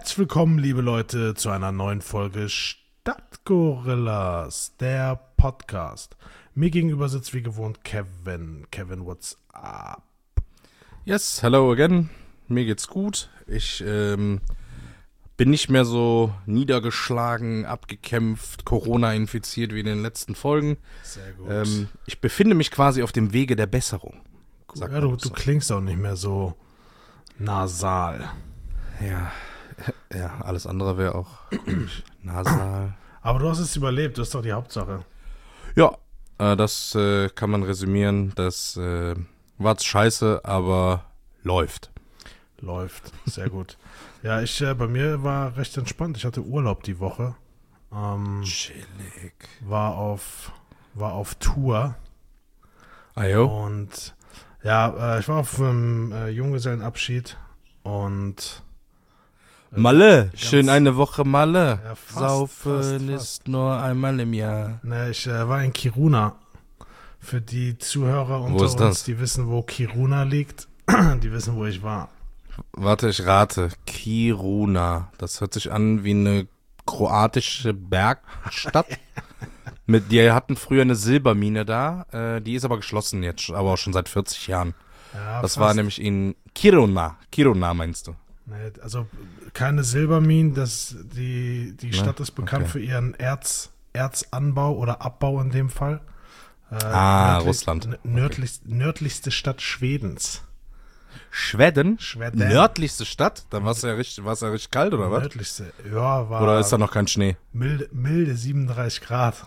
Herzlich willkommen, liebe Leute, zu einer neuen Folge Stadtgorillas, der Podcast. Mir gegenüber sitzt wie gewohnt Kevin. Kevin, what's up? Yes, hello again. Mir geht's gut. Ich bin nicht mehr so niedergeschlagen, abgekämpft, Corona infiziert wie in den letzten Folgen. Sehr gut. Ich befinde mich quasi auf dem Wege der Besserung. Ja, du klingst auch nicht mehr so nasal. Ja, alles andere wäre auch nasal. Aber du hast es überlebt, das ist doch die Hauptsache. Ja, das kann man resümieren. Das war scheiße, aber läuft. Läuft, sehr gut. Ja, bei mir war recht entspannt. Ich hatte Urlaub die Woche. Chillig. War auf Tour. Ajo. Und ja, ich war auf einem Junggesellenabschied und Malle, schön eine Woche Malle. Ja, fast, Saufen fast. ist nur einmal im Jahr. ne, ich war in Kiruna. Für die Zuhörer unter ist uns, das? die wissen, wo Kiruna liegt, die wissen, wo ich war. Warte, ich rate. Kiruna. Das hört sich an wie eine kroatische Bergstadt. Die hatten früher eine Silbermine da. Die ist aber geschlossen jetzt, aber auch schon seit 40 Jahren. Ja, Das fast. war nämlich in Kiruna. Kiruna meinst du? Ne, also keine Silberminen, die Stadt ist bekannt okay. für ihren Erzanbau oder Abbau in dem Fall. Russland. Nördlichste Stadt Schwedens. Schweden? Schweden. Nördlichste Stadt? Dann war es ja richtig kalt, oder was? Nördlichste, ja, war Oder ist da noch kein Schnee? milde 37 Grad.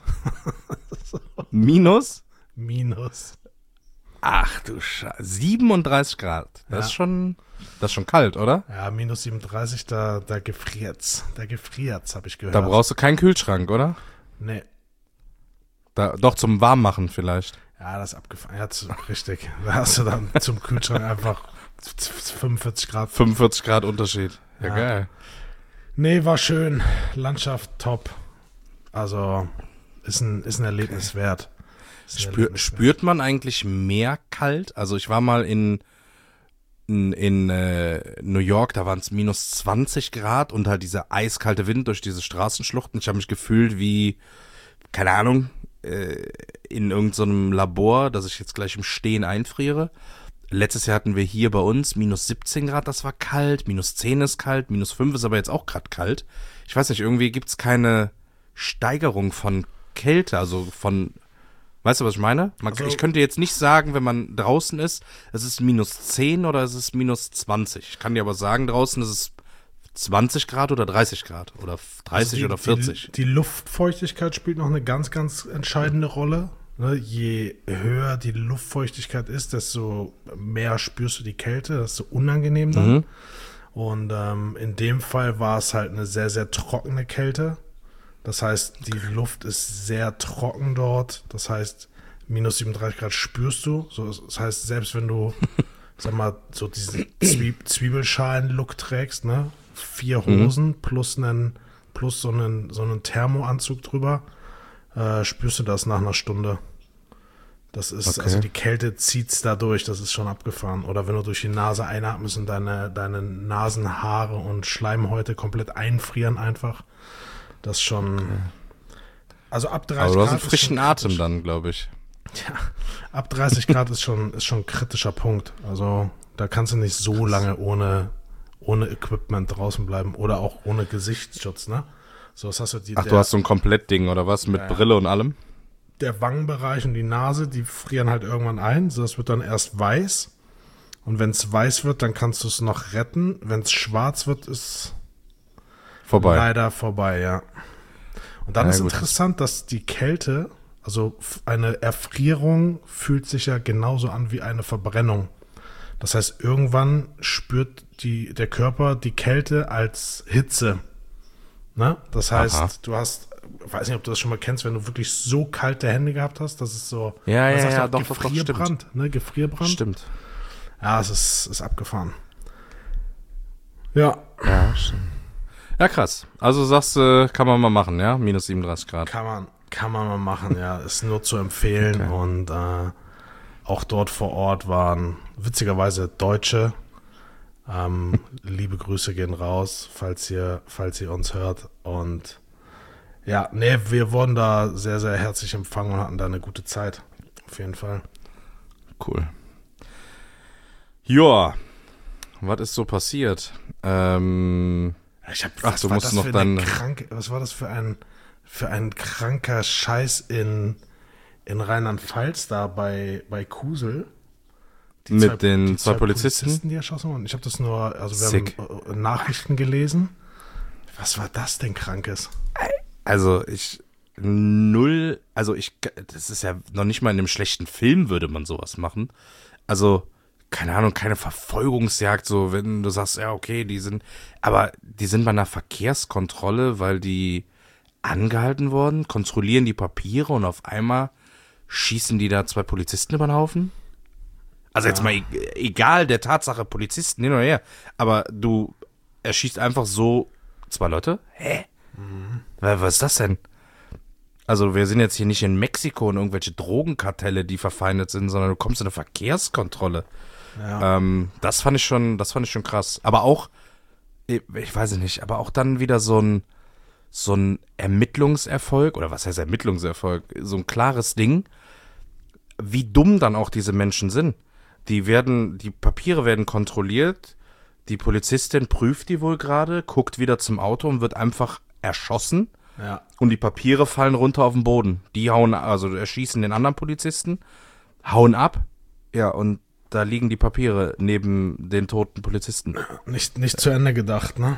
Minus? Minus. Ach du Scheiße. 37 Grad. Das ist schon kalt, oder? Ja, minus 37, da gefriert's. Da gefriert's, habe ich gehört. Da brauchst du keinen Kühlschrank, oder? Nee. Doch zum Warmmachen vielleicht. Ja, das ist abgefahren. Ja, richtig. Da hast du dann zum Kühlschrank einfach 45 Grad. 45 Grad Unterschied. Ja, Ja. geil. Nee, war schön. Landschaft top. Also, ist ein Erlebnis wert. Ist ein Erlebnis Spürt man eigentlich mehr kalt? Also ich war mal in New York, da waren es minus 20 Grad und halt dieser eiskalte Wind durch diese Straßenschluchten. Ich habe mich gefühlt wie, keine Ahnung, in irgendeinem Labor, dass ich jetzt gleich im Stehen einfriere. Letztes Jahr hatten wir hier bei uns minus 17 Grad, das war kalt, minus 10 ist kalt, minus 5 ist aber jetzt auch gerade kalt. Ich weiß nicht, irgendwie gibt's keine Steigerung von Kälte, also von, weißt du, was ich meine? Ich könnte jetzt nicht sagen, wenn man draußen ist, es ist minus 10 oder es ist minus 20. Ich kann dir aber sagen, draußen ist es 20 Grad oder 30 Grad oder 30 oder 40. Die Luftfeuchtigkeit spielt noch eine ganz, ganz entscheidende Rolle. Ne, je höher die Luftfeuchtigkeit ist, desto mehr spürst du die Kälte, desto unangenehm dann. Und in dem Fall war es halt eine sehr, sehr trockene Kälte. Das heißt, die Luft ist sehr trocken dort. Das heißt, minus 37 Grad spürst du. So, das heißt, selbst wenn du, sag mal, so diesen Zwiebelschalen-Look trägst, ne, 4 Hosen plus so einen Thermoanzug drüber, spürst du das nach einer Stunde. Das ist, Okay. also die Kälte zieht's da durch, das ist schon abgefahren. Oder wenn du durch die Nase einatmest und deine Nasenhaare und Schleimhäute komplett einfrieren einfach. Das schon, also ab 30 Grad. Aber du hast einen ist frischen schon Atem kritisch. dann, glaube ich. Ja, ab 30 Grad ist schon ein kritischer Punkt. Also da kannst du nicht so lange ohne Equipment draußen bleiben oder auch ohne Gesichtsschutz, ne? So, was hast du Ach, du hast so ein Komplettding oder was? Mit Brille und allem? Der Wangenbereich und die Nase, die frieren halt irgendwann ein. So, das wird dann erst weiß. Und wenn es weiß wird, dann kannst du es noch retten. Wenn es schwarz wird, ist Vorbei. leider vorbei, ja. Und dann Ja, ist gut. interessant, dass die Kälte, also eine Erfrierung fühlt sich ja genauso an wie eine Verbrennung. Das heißt, irgendwann spürt der Körper die Kälte als Hitze. Ne? Das heißt, Aha. du hast, weiß nicht, ob du das schon mal kennst, wenn du wirklich so kalte Hände gehabt hast, dass es so, Ja, man ja, sagt ja, auch doch, stimmt. Gefrierbrand, ne? Gefrierbrand. Stimmt. Ja, es ist abgefahren. Ja, Ja, stimmt. Ja, krass. Also sagst du, kann man mal machen, ja? Minus 37 Grad. kann man mal machen, ja. Ist nur zu empfehlen. Okay. Und auch dort vor Ort waren witzigerweise Deutsche, Liebe Grüße gehen raus, falls ihr uns hört. Und ja, nee, wir wurden da sehr, sehr herzlich empfangen und hatten da eine gute Zeit. Auf jeden Fall. Cool. Ja, was ist so passiert? Du musst noch dann. Was war das für ein kranker Scheiß in Rheinland-Pfalz da bei Kusel? Mit den zwei Polizisten, die erschossen wurden. Ich habe das nur, also wir Sick. haben Nachrichten gelesen. Was war das denn Krankes? Also das ist ja noch nicht mal in einem schlechten Film würde man sowas machen. Also, keine Ahnung, keine Verfolgungsjagd, so wenn du sagst, ja, okay, die sind bei einer Verkehrskontrolle, weil die angehalten wurden, kontrollieren die Papiere und auf einmal schießen die da zwei Polizisten über den Haufen? Also jetzt mal egal der Tatsache Polizisten hin oder her, aber du erschießt einfach so zwei Leute? Hä? Was ist das denn? Also wir sind jetzt hier nicht in Mexiko und irgendwelche Drogenkartelle, die verfeindet sind, sondern du kommst in eine Verkehrskontrolle. Ja. Das fand ich schon krass. Aber auch, ich weiß nicht, aber auch dann wieder so ein Ermittlungserfolg, oder was heißt Ermittlungserfolg? So ein klares Ding, wie dumm dann auch diese Menschen sind. Die Papiere werden kontrolliert, die Polizistin prüft die wohl gerade, guckt wieder zum Auto und wird einfach erschossen. Ja. Und die Papiere fallen runter auf den Boden. Die erschießen den anderen Polizisten, hauen ab, ja, und da liegen die Papiere neben den toten Polizisten. Nicht zu Ende gedacht, ne?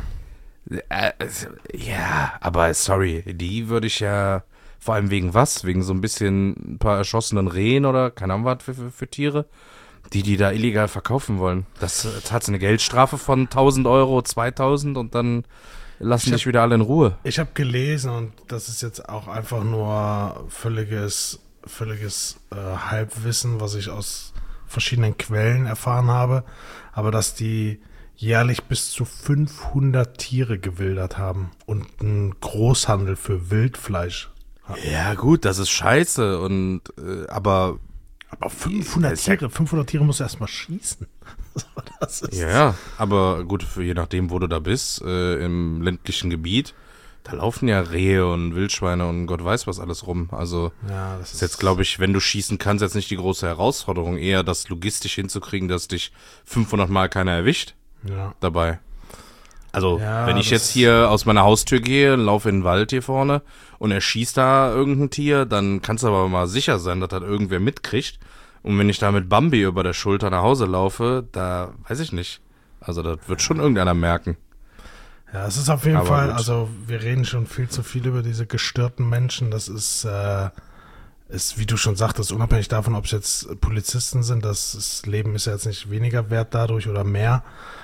Ja, aber sorry, die würde ich ja, vor allem wegen was? Wegen so ein paar erschossenen Rehen oder keine Ahnung was für Tiere, die da illegal verkaufen wollen. Das hat eine Geldstrafe von 1.000 Euro, 2.000 und dann lassen dich wieder alle in Ruhe. Ich habe gelesen und das ist jetzt auch einfach nur völliges Halbwissen, was ich aus verschiedenen Quellen erfahren habe, aber dass die jährlich bis zu 500 Tiere gewildert haben und einen Großhandel für Wildfleisch haben. Ja gut, das ist scheiße aber 500 Tiere musst du erstmal schießen. Das ist ja, aber gut, je nachdem, wo du da bist, im ländlichen Gebiet, da laufen ja Rehe und Wildschweine und Gott weiß was alles rum. Also ja, das ist jetzt, glaube ich, wenn du schießen kannst, jetzt nicht die große Herausforderung, eher das logistisch hinzukriegen, dass dich 500 Mal keiner erwischt dabei. Also, Ja, wenn ich jetzt hier aus meiner Haustür gehe, laufe in den Wald hier vorne und erschießt da irgendein Tier, dann kannst du aber mal sicher sein, dass das irgendwer mitkriegt. Und wenn ich da mit Bambi über der Schulter nach Hause laufe, da weiß ich nicht. Also, das wird schon irgendeiner merken. Ja, es ist auf jeden Aber Fall, gut. also wir reden schon viel zu viel über diese gestörten Menschen. Das ist, wie du schon sagtest, unabhängig davon, ob es jetzt Polizisten sind, das Leben ist ja jetzt nicht weniger wert dadurch oder mehr.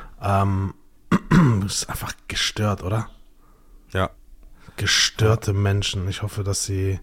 Es ist einfach gestört, oder? Ja. Gestörte Menschen. Ich hoffe, dass sie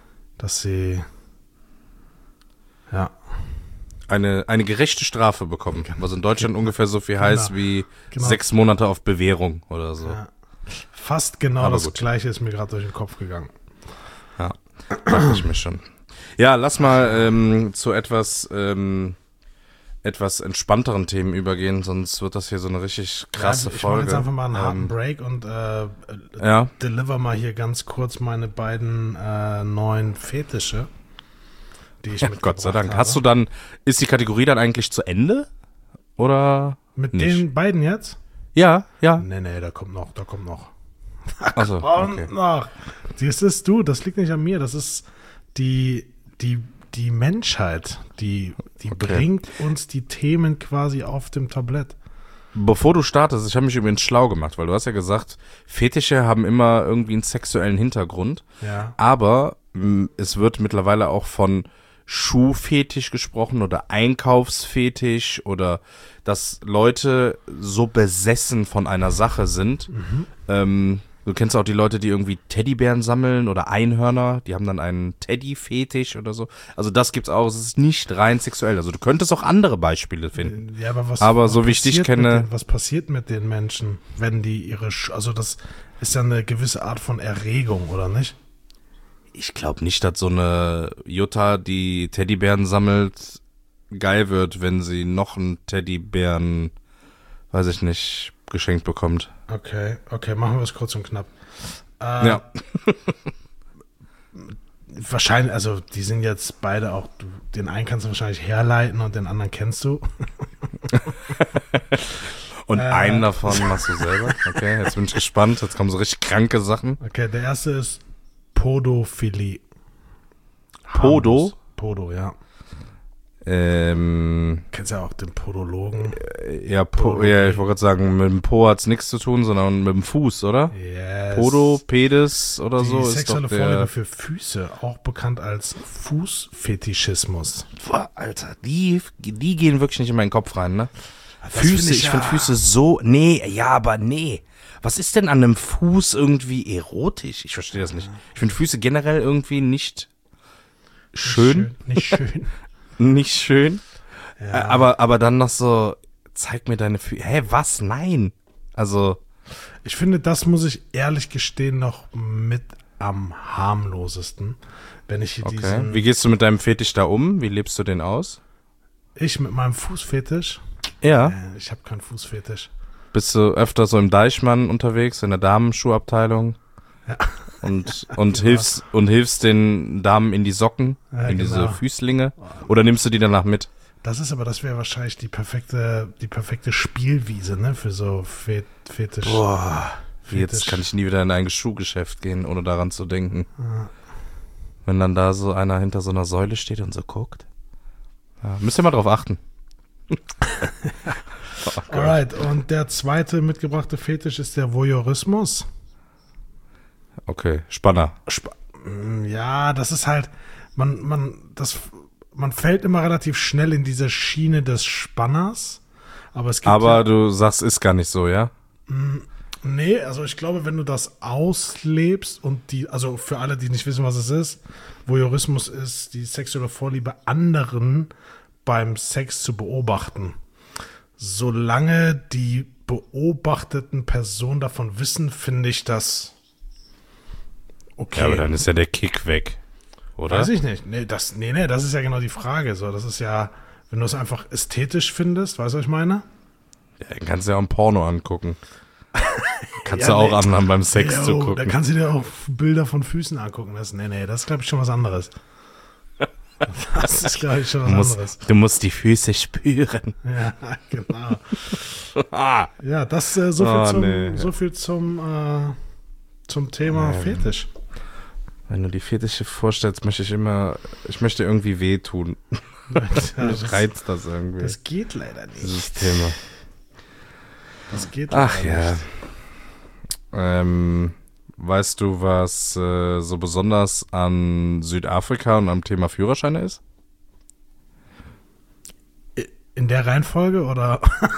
ja. Eine gerechte Strafe bekommen, was in Deutschland ungefähr so viel heißt wie 6 Monate auf Bewährung oder so. Ja. Fast genau Aber das gut. Gleiche ist mir gerade durch den Kopf gegangen. Ja, dachte ich mir schon. Ja, lass mal zu etwas entspannteren Themen übergehen, sonst wird das hier so eine richtig krasse Ich mache Folge. jetzt einfach mal einen harten Break und Ja, deliver mal hier ganz kurz meine beiden neuen Fetische, die ich mitgebracht Gott sei Dank. habe. Ist die Kategorie dann eigentlich zu Ende? Oder Mit nicht? den beiden jetzt? Ja. Nee, da kommt noch. Achso, okay. Und noch. Siehst du, das liegt nicht an mir, das ist die Menschheit, die bringt uns die Themen quasi auf dem Tablett. Bevor du startest, ich habe mich übrigens schlau gemacht, weil du hast ja gesagt, Fetische haben immer irgendwie einen sexuellen Hintergrund. Ja. Aber es wird mittlerweile auch von Schuhfetisch gesprochen oder Einkaufsfetisch oder dass Leute so besessen von einer Sache sind. Du kennst auch die Leute, die irgendwie Teddybären sammeln oder Einhörner, die haben dann einen Teddy-Fetisch oder so. Also das gibt's auch, es ist nicht rein sexuell. Also du könntest auch andere Beispiele finden. Ja, aber Aber so wie ich dich kenne- was passiert mit den Menschen, wenn die also das ist ja eine gewisse Art von Erregung, oder nicht? Ich glaube nicht, dass so eine Jutta, die Teddybären sammelt, geil wird, wenn sie noch einen Teddybären weiß ich nicht, geschenkt bekommt. Okay, machen wir es kurz und knapp. Ja. Wahrscheinlich, also die sind jetzt beide auch, den einen kannst du wahrscheinlich herleiten und den anderen kennst du. Und einen davon machst du selber. Okay, jetzt bin ich gespannt. Jetzt kommen so richtig kranke Sachen. Okay, der erste ist Podophilie. Podo? Harmlos. Podo, ja. Kennst ja auch den Podologen. Ja, ich wollte gerade sagen, mit dem Po hat's nichts zu tun, sondern mit dem Fuß, oder? Yes. Podo, Pedis oder Die so ist sexuelle doch Vorliebe der... für Füße, auch bekannt als Fußfetischismus. Boah, Alter, die gehen wirklich nicht in meinen Kopf rein, ne? Das Füße, find ich finde Füße so... Nee, ja, aber nee. Was ist denn an einem Fuß irgendwie erotisch? Ich verstehe das nicht. Ich finde Füße generell irgendwie nicht schön. Nicht schön. Nicht schön. Ja. Aber dann noch so, zeig mir deine Füße. Hä, was? Nein. Also... Ich finde, das muss ich ehrlich gestehen noch mit am harmlosesten. Wenn ich hier Okay. Wie gehst du mit deinem Fetisch da um? Wie lebst du den aus? Ich mit meinem Fußfetisch? Ja. Ich habe keinen Fußfetisch. Bist du öfter so im Deichmann unterwegs, in der Damenschuhabteilung? Ja. Und Genau. hilfst den Damen in die Socken, Ja, in diese genau. Füßlinge? Oder nimmst du die danach mit? Das wäre wahrscheinlich die perfekte Spielwiese, ne, für so Fetisch. Boah, Fetisch. jetzt kann ich nie wieder in ein Schuhgeschäft gehen, ohne daran zu denken. Ja. Wenn dann da so einer hinter so einer Säule steht und so guckt. Ja, müsst ihr mal drauf achten. Alright, und der zweite mitgebrachte Fetisch ist der Voyeurismus. Okay, Spanner. Ja, das ist halt, man fällt immer relativ schnell in diese Schiene des Spanners. Aber es gibt Aber du sagst, ist gar nicht so, ja? Nee, also ich glaube, wenn du das auslebst und also für alle, die nicht wissen, was es ist, Voyeurismus ist die sexuelle Vorliebe, anderen beim Sex zu beobachten. Solange die beobachteten Personen davon wissen, finde ich das okay. Ja, aber dann ist ja der Kick weg, oder? Weiß ich nicht. Nee, das ist ja genau die Frage. So, das ist ja, wenn du es einfach ästhetisch findest, weißt du, was ich meine? Ja, dann kannst du ja auch ein Porno angucken. Kannst Ja, du auch nee. anderen beim Sex Jo, zugucken. Da kannst du dir auch Bilder von Füßen angucken. Das ist, glaube ich, schon was anderes. Das ist, glaube ich, schon was anderes. Du musst die Füße spüren. Ja, genau. Ah. Ja, das so viel nee. zum Thema Fetisch. Wenn du die Fetische vorstellst, möchte ich möchte irgendwie wehtun. Ja, Mich reizt das irgendwie. Das geht leider nicht. Dieses Thema. Das geht Ach leider ja. nicht. Weißt du, was so besonders an Südafrika und am Thema Führerscheine ist? In der Reihenfolge oder?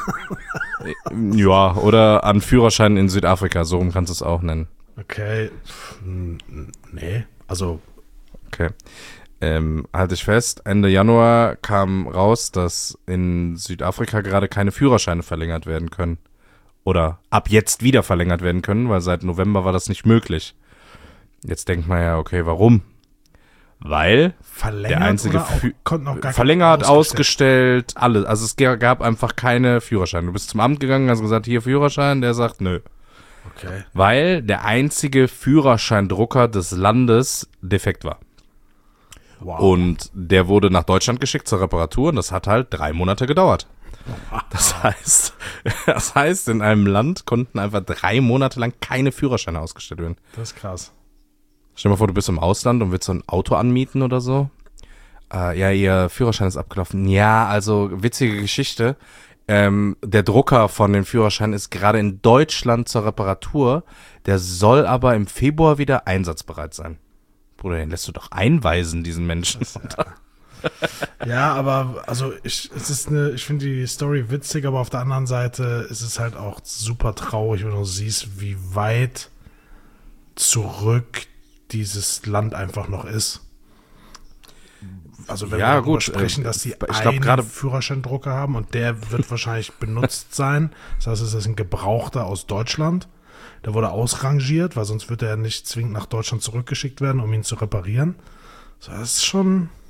Ja, oder an Führerscheinen in Südafrika, so rum kannst du es auch nennen. Okay. Nee, also. Okay. Halte ich fest, Ende Januar kam raus, dass in Südafrika gerade keine Führerscheine verlängert werden können. Oder ab jetzt wieder verlängert werden können, weil seit November war das nicht möglich. Jetzt denkt man ja, okay, warum? Weil Verlängert der einzige oder auch, konnten auch gar verlängert, ausgestellt, alles. Also es gab einfach keine Führerscheine. Du bist zum Amt gegangen, hast gesagt, hier Führerschein, der sagt, nö. Okay. Weil der einzige Führerscheindrucker des Landes defekt war. Wow. Und der wurde nach Deutschland geschickt zur Reparatur und das hat halt 3 Monate gedauert. Das heißt, in einem Land konnten einfach 3 Monate lang keine Führerscheine ausgestellt werden. Das ist krass. Stell dir mal vor, du bist im Ausland und willst so ein Auto anmieten oder so. Ja, ihr Führerschein ist abgelaufen. Ja, also witzige Geschichte. Der Drucker von dem Führerschein ist gerade in Deutschland zur Reparatur. Der soll aber im Februar wieder einsatzbereit sein. Bruder, den lässt du doch einweisen, diesen Menschen. Ja, aber also ich finde die Story witzig, aber auf der anderen Seite ist es halt auch super traurig, wenn du siehst, wie weit zurück dieses Land einfach noch ist. Also wenn wir darüber sprechen, dass die einen Führerscheindrucker haben und der wird wahrscheinlich benutzt sein. Das heißt, es ist ein Gebrauchter aus Deutschland. Der wurde ausrangiert, weil sonst wird er ja nicht zwingend nach Deutschland zurückgeschickt werden, um ihn zu reparieren. So, das ist schon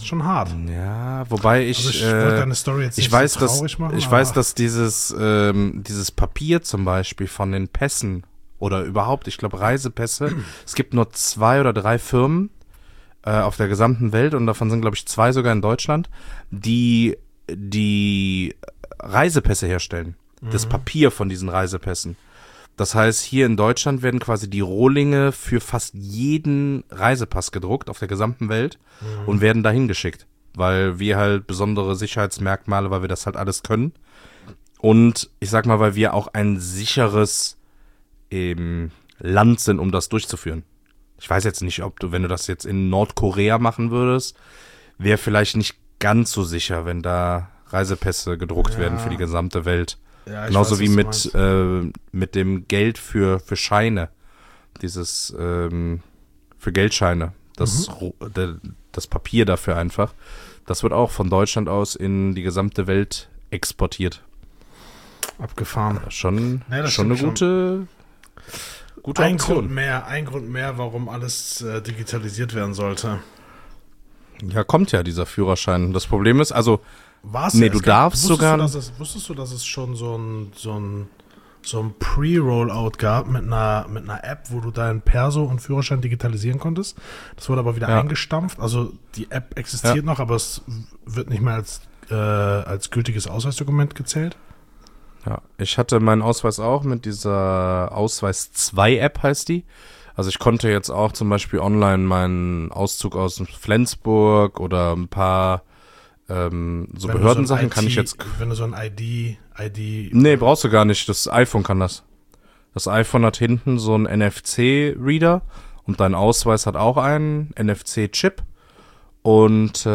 Schon hart. Ja, wobei Also ich wollte deine Story jetzt nicht so traurig machen. Ich weiß, dass dieses Papier zum Beispiel von den Pässen oder überhaupt, ich glaube Reisepässe, es gibt nur 2 oder 3 Firmen auf der gesamten Welt und davon sind, glaube ich, 2 sogar in Deutschland, die Reisepässe herstellen. Das Papier von diesen Reisepässen. Das heißt, hier in Deutschland werden quasi die Rohlinge für fast jeden Reisepass gedruckt auf der gesamten Welt und werden dahin geschickt, weil wir halt besondere Sicherheitsmerkmale, weil wir das halt alles können und ich sag mal, weil wir auch ein sicheres Land sind, um das durchzuführen. Ich weiß jetzt nicht, wenn du das jetzt in Nordkorea machen würdest, wäre vielleicht nicht ganz so sicher, wenn da Reisepässe gedruckt werden für die gesamte Welt. Ja, genauso wie mit dem Geld für Scheine, dieses für Geldscheine, das Papier dafür einfach, das wird auch von Deutschland aus in die gesamte Welt exportiert. Abgefahren. Schon eine gute Option. Ein Grund mehr, warum alles digitalisiert werden sollte. Ja, kommt ja dieser Führerschein. Das Problem ist, also wusstest du, dass es schon so ein Pre-Rollout gab mit einer App, wo du deinen Perso und Führerschein digitalisieren konntest? Das wurde aber wieder eingestampft. Also die App existiert noch, aber es wird nicht mehr als gültiges Ausweisdokument gezählt. Ja, ich hatte meinen Ausweis auch mit dieser Ausweis 2 App heißt die. Also ich konnte jetzt auch zum Beispiel online meinen Auszug aus Flensburg oder ein paar Behördensachen kann ich jetzt... Wenn du so ein ID... Nee, brauchst du gar nicht. Das iPhone kann das. Das iPhone hat hinten so einen NFC-Reader und dein Ausweis hat auch einen NFC-Chip und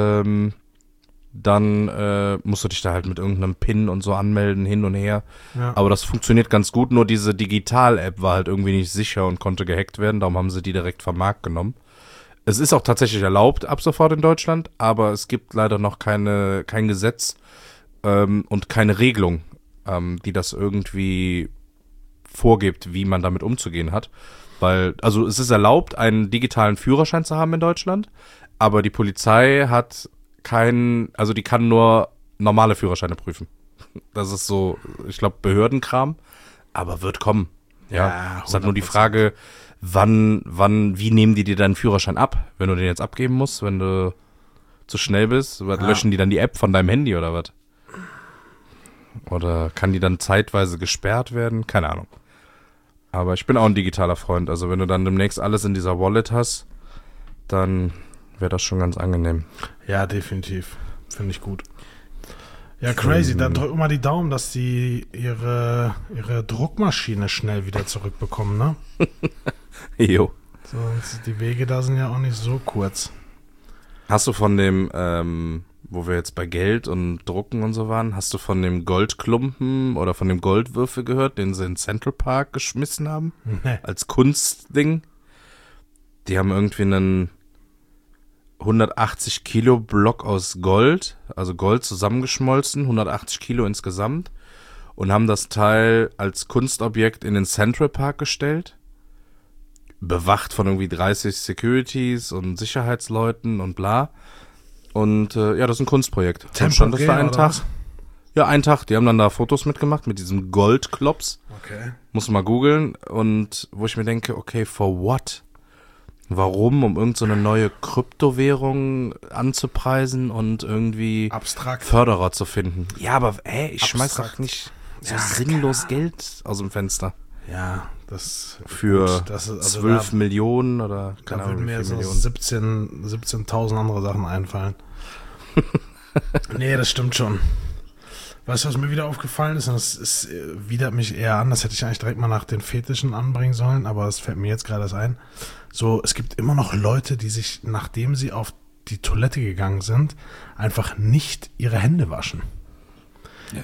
dann musst du dich da halt mit irgendeinem PIN und so anmelden, hin und her. Ja. Aber das funktioniert ganz gut, nur diese Digital-App war halt irgendwie nicht sicher und konnte gehackt werden, darum haben sie die direkt vom Markt genommen. Es ist auch tatsächlich erlaubt ab sofort in Deutschland, aber es gibt leider noch kein Gesetz und keine Regelung, die das irgendwie vorgibt, wie man damit umzugehen hat. Weil, also es ist erlaubt, einen digitalen Führerschein zu haben in Deutschland, aber die Polizei hat die kann nur normale Führerscheine prüfen. Das ist so, ich glaube, Behördenkram, aber wird kommen. Ja, es ist halt nur die Frage, wie nehmen die dir deinen Führerschein ab, wenn du den jetzt abgeben musst, wenn du zu schnell bist? Löschen die dann die App von deinem Handy oder was? Oder kann die dann zeitweise gesperrt werden? Keine Ahnung. Aber ich bin auch ein digitaler Freund. Also wenn du dann demnächst alles in dieser Wallet hast, dann wäre das schon ganz angenehm. Ja, definitiv. Finde ich gut. Ja, crazy. Dann drück mal die Daumen, dass die ihre Druckmaschine schnell wieder zurückbekommen, ne? Jo. Sonst die Wege da sind ja auch nicht so kurz. Hast du von dem, wo wir jetzt bei Geld und Drucken und so waren, hast du von dem Goldklumpen oder von dem Goldwürfel gehört, den sie in Central Park geschmissen haben? Nee. Als Kunstding? Die haben irgendwie einen 180 Kilo Block aus Gold, also Gold zusammengeschmolzen, 180 Kilo insgesamt, und haben das Teil als Kunstobjekt in den Central Park gestellt, bewacht von irgendwie 30 Securities und Sicherheitsleuten und bla. Und das ist ein Kunstprojekt. Temporär, das war ein Tag. Was? Ja, ein Tag. Die haben dann da Fotos mitgemacht mit diesem Goldklops. Okay. Muss mal googeln. Und wo ich mir denke, okay, for what? Warum? Um irgend so eine neue Kryptowährung anzupreisen und irgendwie abstrakt Förderer zu finden. Ja, aber ich schmeiß doch nicht so sinnlos Geld aus dem Fenster. Ja, das für das ist, 12 Millionen oder keine Ahnung, mir so 17.000 andere Sachen einfallen. Nee, das stimmt schon. Weißt du, was mir wieder aufgefallen ist? Und das widert mich eher an, das hätte ich eigentlich direkt mal nach den Fetischen anbringen sollen, aber das fällt mir jetzt gerade erst ein. So, es gibt immer noch Leute, die sich, nachdem sie auf die Toilette gegangen sind, einfach nicht ihre Hände waschen. Ja.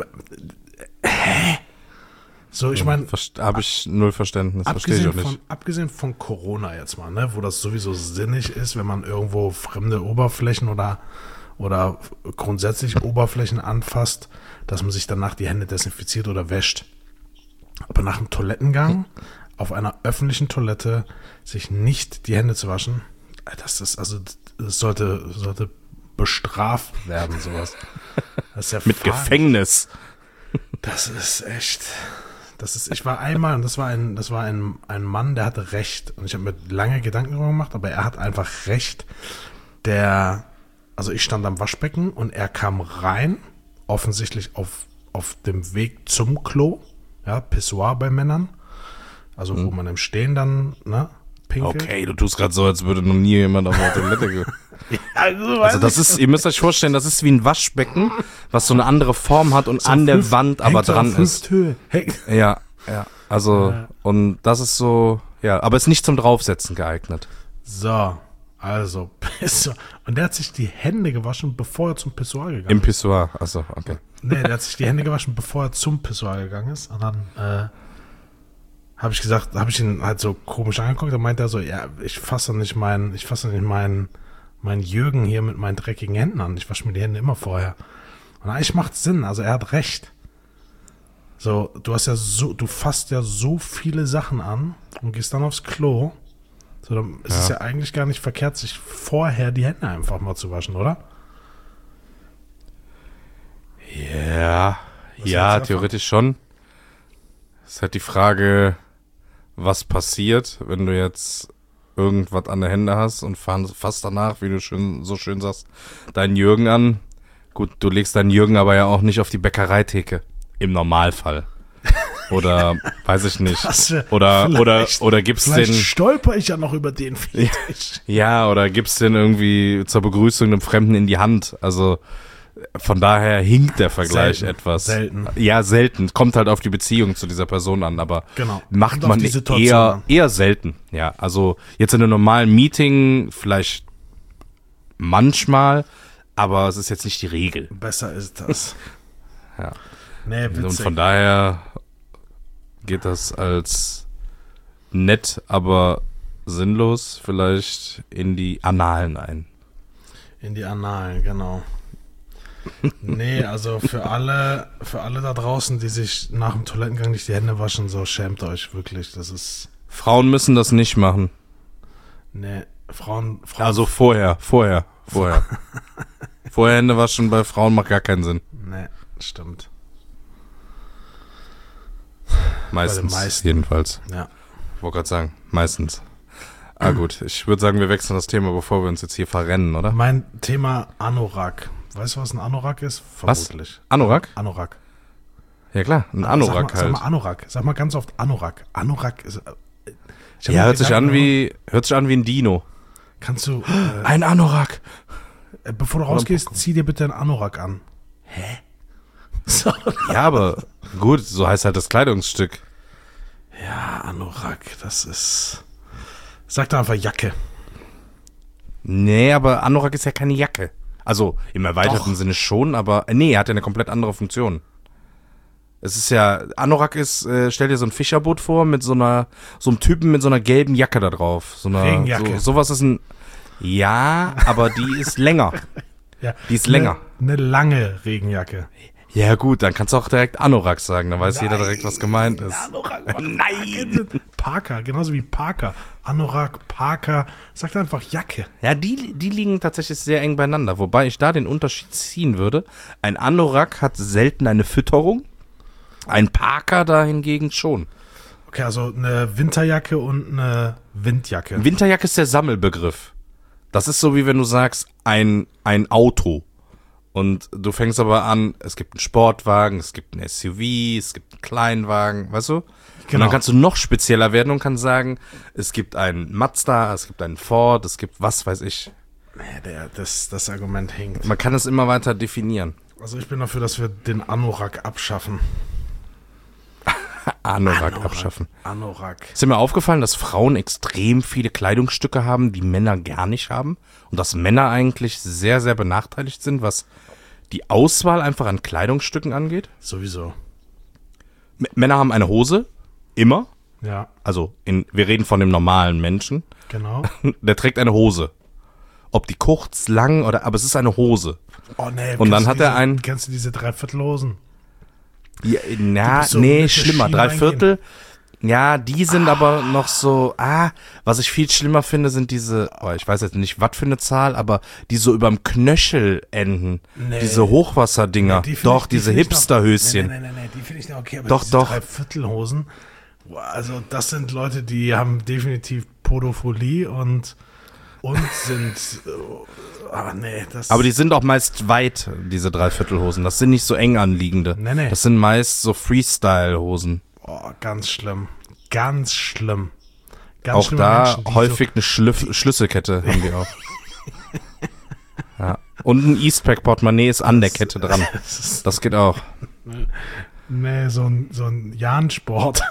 So, ich meine, habe ich null Verständnis, verstehe ich auch nicht. Abgesehen von Corona jetzt mal, ne, wo das sowieso sinnig ist, wenn man irgendwo fremde Oberflächen oder grundsätzlich Oberflächen anfasst, dass man sich danach die Hände desinfiziert oder wäscht. Aber nach dem Toilettengang auf einer öffentlichen Toilette sich nicht die Hände zu waschen, das sollte bestraft werden, sowas. Das ist ja Mit fahrlich. Gefängnis. Das ist echt. Ich war einmal, und das war ein Mann, der hatte Recht. Und ich habe mir lange Gedanken darüber gemacht, aber er hat einfach Recht. Also ich stand am Waschbecken und er kam rein, offensichtlich auf dem Weg zum Klo, ja, Pissoir bei Männern, also wo man im Stehen dann, ne, pinkelt. Okay, du tust gerade so, als würde noch nie jemand auf der Toilette gehen. Also das ist, ihr müsst euch vorstellen, das ist wie ein Waschbecken, was so eine andere Form hat und an der Wand aber dran ist. Ja, also, und das ist so, ja, aber ist nicht zum Draufsetzen geeignet. So, also, Pissoir. Und der hat sich die Hände gewaschen, bevor er zum Pissoir gegangen ist. Im Pissoir, achso, okay. Nee, der hat sich die Hände gewaschen, bevor er zum Pissoir gegangen ist. Und dann habe ich ihn halt so komisch angeguckt. Dann meinte er so, ja, ich fasse nicht meinen Jürgen hier mit meinen dreckigen Händen an. Ich wasche mir die Hände immer vorher. Und eigentlich macht es Sinn. Also er hat recht. So, du fasst ja so viele Sachen an und gehst dann aufs Klo. So, dann ist es ja eigentlich gar nicht verkehrt, sich vorher die Hände einfach mal zu waschen, oder? Ja, theoretisch schon. Es ist halt die Frage, was passiert, wenn du jetzt irgendwas an der Hände hast und fasst danach, wie du so schön sagst, deinen Jürgen an. Gut, du legst deinen Jürgen aber ja auch nicht auf die Bäckereitheke. Im Normalfall. Oder, weiß ich nicht. Oder gibst den... Vielleicht stolper ich ja noch über den Fetisch. Ja, oder gibst den irgendwie zur Begrüßung einem Fremden in die Hand. Also, von daher hinkt der Vergleich etwas. Selten. Ja, selten. Kommt halt auf die Beziehung zu dieser Person an, aber Genau. macht Kommt man auf die Situation eher selten. Ja, also jetzt in einem normalen Meeting vielleicht manchmal, aber es ist jetzt nicht die Regel. Besser ist das. Ja. Nee, witzig. Und von daher geht das als nett, aber sinnlos vielleicht in die Annalen ein. In die Annalen, genau. Nee, also für alle da draußen, die sich nach dem Toilettengang nicht die Hände waschen, so schämt euch wirklich. Das ist. Frauen müssen das nicht machen. Nee, Frauen. Also vorher. Vorher Hände waschen bei Frauen macht gar keinen Sinn. Nee, stimmt. Meistens, jedenfalls. Ja. Ich wollte gerade sagen, meistens. Gut, ich würde sagen, wir wechseln das Thema, bevor wir uns jetzt hier verrennen, oder? Mein Thema Anorak. Weißt du, was ein Anorak ist? Vermutlich. Was? Anorak? Anorak. Ja klar, ein Anorak Sag halt. mal Anorak. Sag mal ganz oft Anorak. Anorak ist... Ja, hört sich an wie ein Dino. Kannst du... Ein Anorak. Bevor du rausgehst, zieh dir bitte einen Anorak an. Hä? So. Ja, aber gut, so heißt halt das Kleidungsstück. Ja, Anorak, das ist... Sag doch einfach Jacke. Nee, aber Anorak ist ja keine Jacke. Also im erweiterten Sinne schon, aber nee, er hat ja eine komplett andere Funktion. Es ist ja, Anorak ist, stell dir so ein Fischerboot vor mit so einem Typen mit so einer gelben Jacke da drauf. So einer Regenjacke. Sowas ist ja, aber die ist länger. Ja, Die ist länger. Eine lange Regenjacke. Ja gut, dann kannst du auch direkt Anorak sagen, dann weiß jeder direkt, was gemeint ist. Anorak. Nein. Parker, genauso wie Parker. Anorak, Parker. Sagt einfach Jacke. Ja, die liegen tatsächlich sehr eng beieinander, wobei ich da den Unterschied ziehen würde. Ein Anorak hat selten eine Fütterung, ein Parker da hingegen schon. Okay, also eine Winterjacke und eine Windjacke. Winterjacke ist der Sammelbegriff. Das ist so, wie wenn du sagst, ein Auto. Und du fängst aber an, es gibt einen Sportwagen, es gibt einen SUV, es gibt einen Kleinwagen, weißt du? Genau. Und dann kannst du noch spezieller werden und kannst sagen, es gibt einen Mazda, es gibt einen Ford, es gibt was weiß ich. Nee, das Argument hinkt. Man kann es immer weiter definieren. Also ich bin dafür, dass wir den Anorak abschaffen. Anorak abschaffen. Anorak. Ist dir mal aufgefallen, dass Frauen extrem viele Kleidungsstücke haben, die Männer gar nicht haben? Und dass Männer eigentlich sehr, sehr benachteiligt sind, was die Auswahl einfach an Kleidungsstücken angeht? Sowieso. Männer haben eine Hose, immer. Ja, Also, wir reden von dem normalen Menschen. genau. Der trägt eine Hose. Ob die kurz, lang aber es ist eine Hose. Oh nee. Und dann hat er Kennst du diese Dreiviertelhosen? Ja, Die bis so nee, Mitte schlimmer. Ski reingehen. Ja, die sind aber noch so, was ich viel schlimmer finde, sind diese, ich weiß jetzt nicht, was für eine Zahl, aber die so überm Knöchel enden. Nee. Diese Hochwasserdinger. Nee, Doch, diese Hipsterhöschen. Nee, die finde ich noch okay, aber Doch, diese doch. Dreiviertelhosen, also das sind Leute, die haben definitiv Podophilie und sind, aber nee, das... Aber die sind auch meist weit, diese Dreiviertelhosen. Das sind nicht so eng anliegende. Nee. Das sind meist so Freestyle-Hosen. Oh, ganz schlimm. Ganz schlimm. Ganz Auch schlimme da Menschen, die häufig eine Schlüsselkette haben die auch. Ja. Und ein Eastpack-Portemonnaie ist an der Kette dran. Das geht auch. Nee, so ein Jahn-Sport.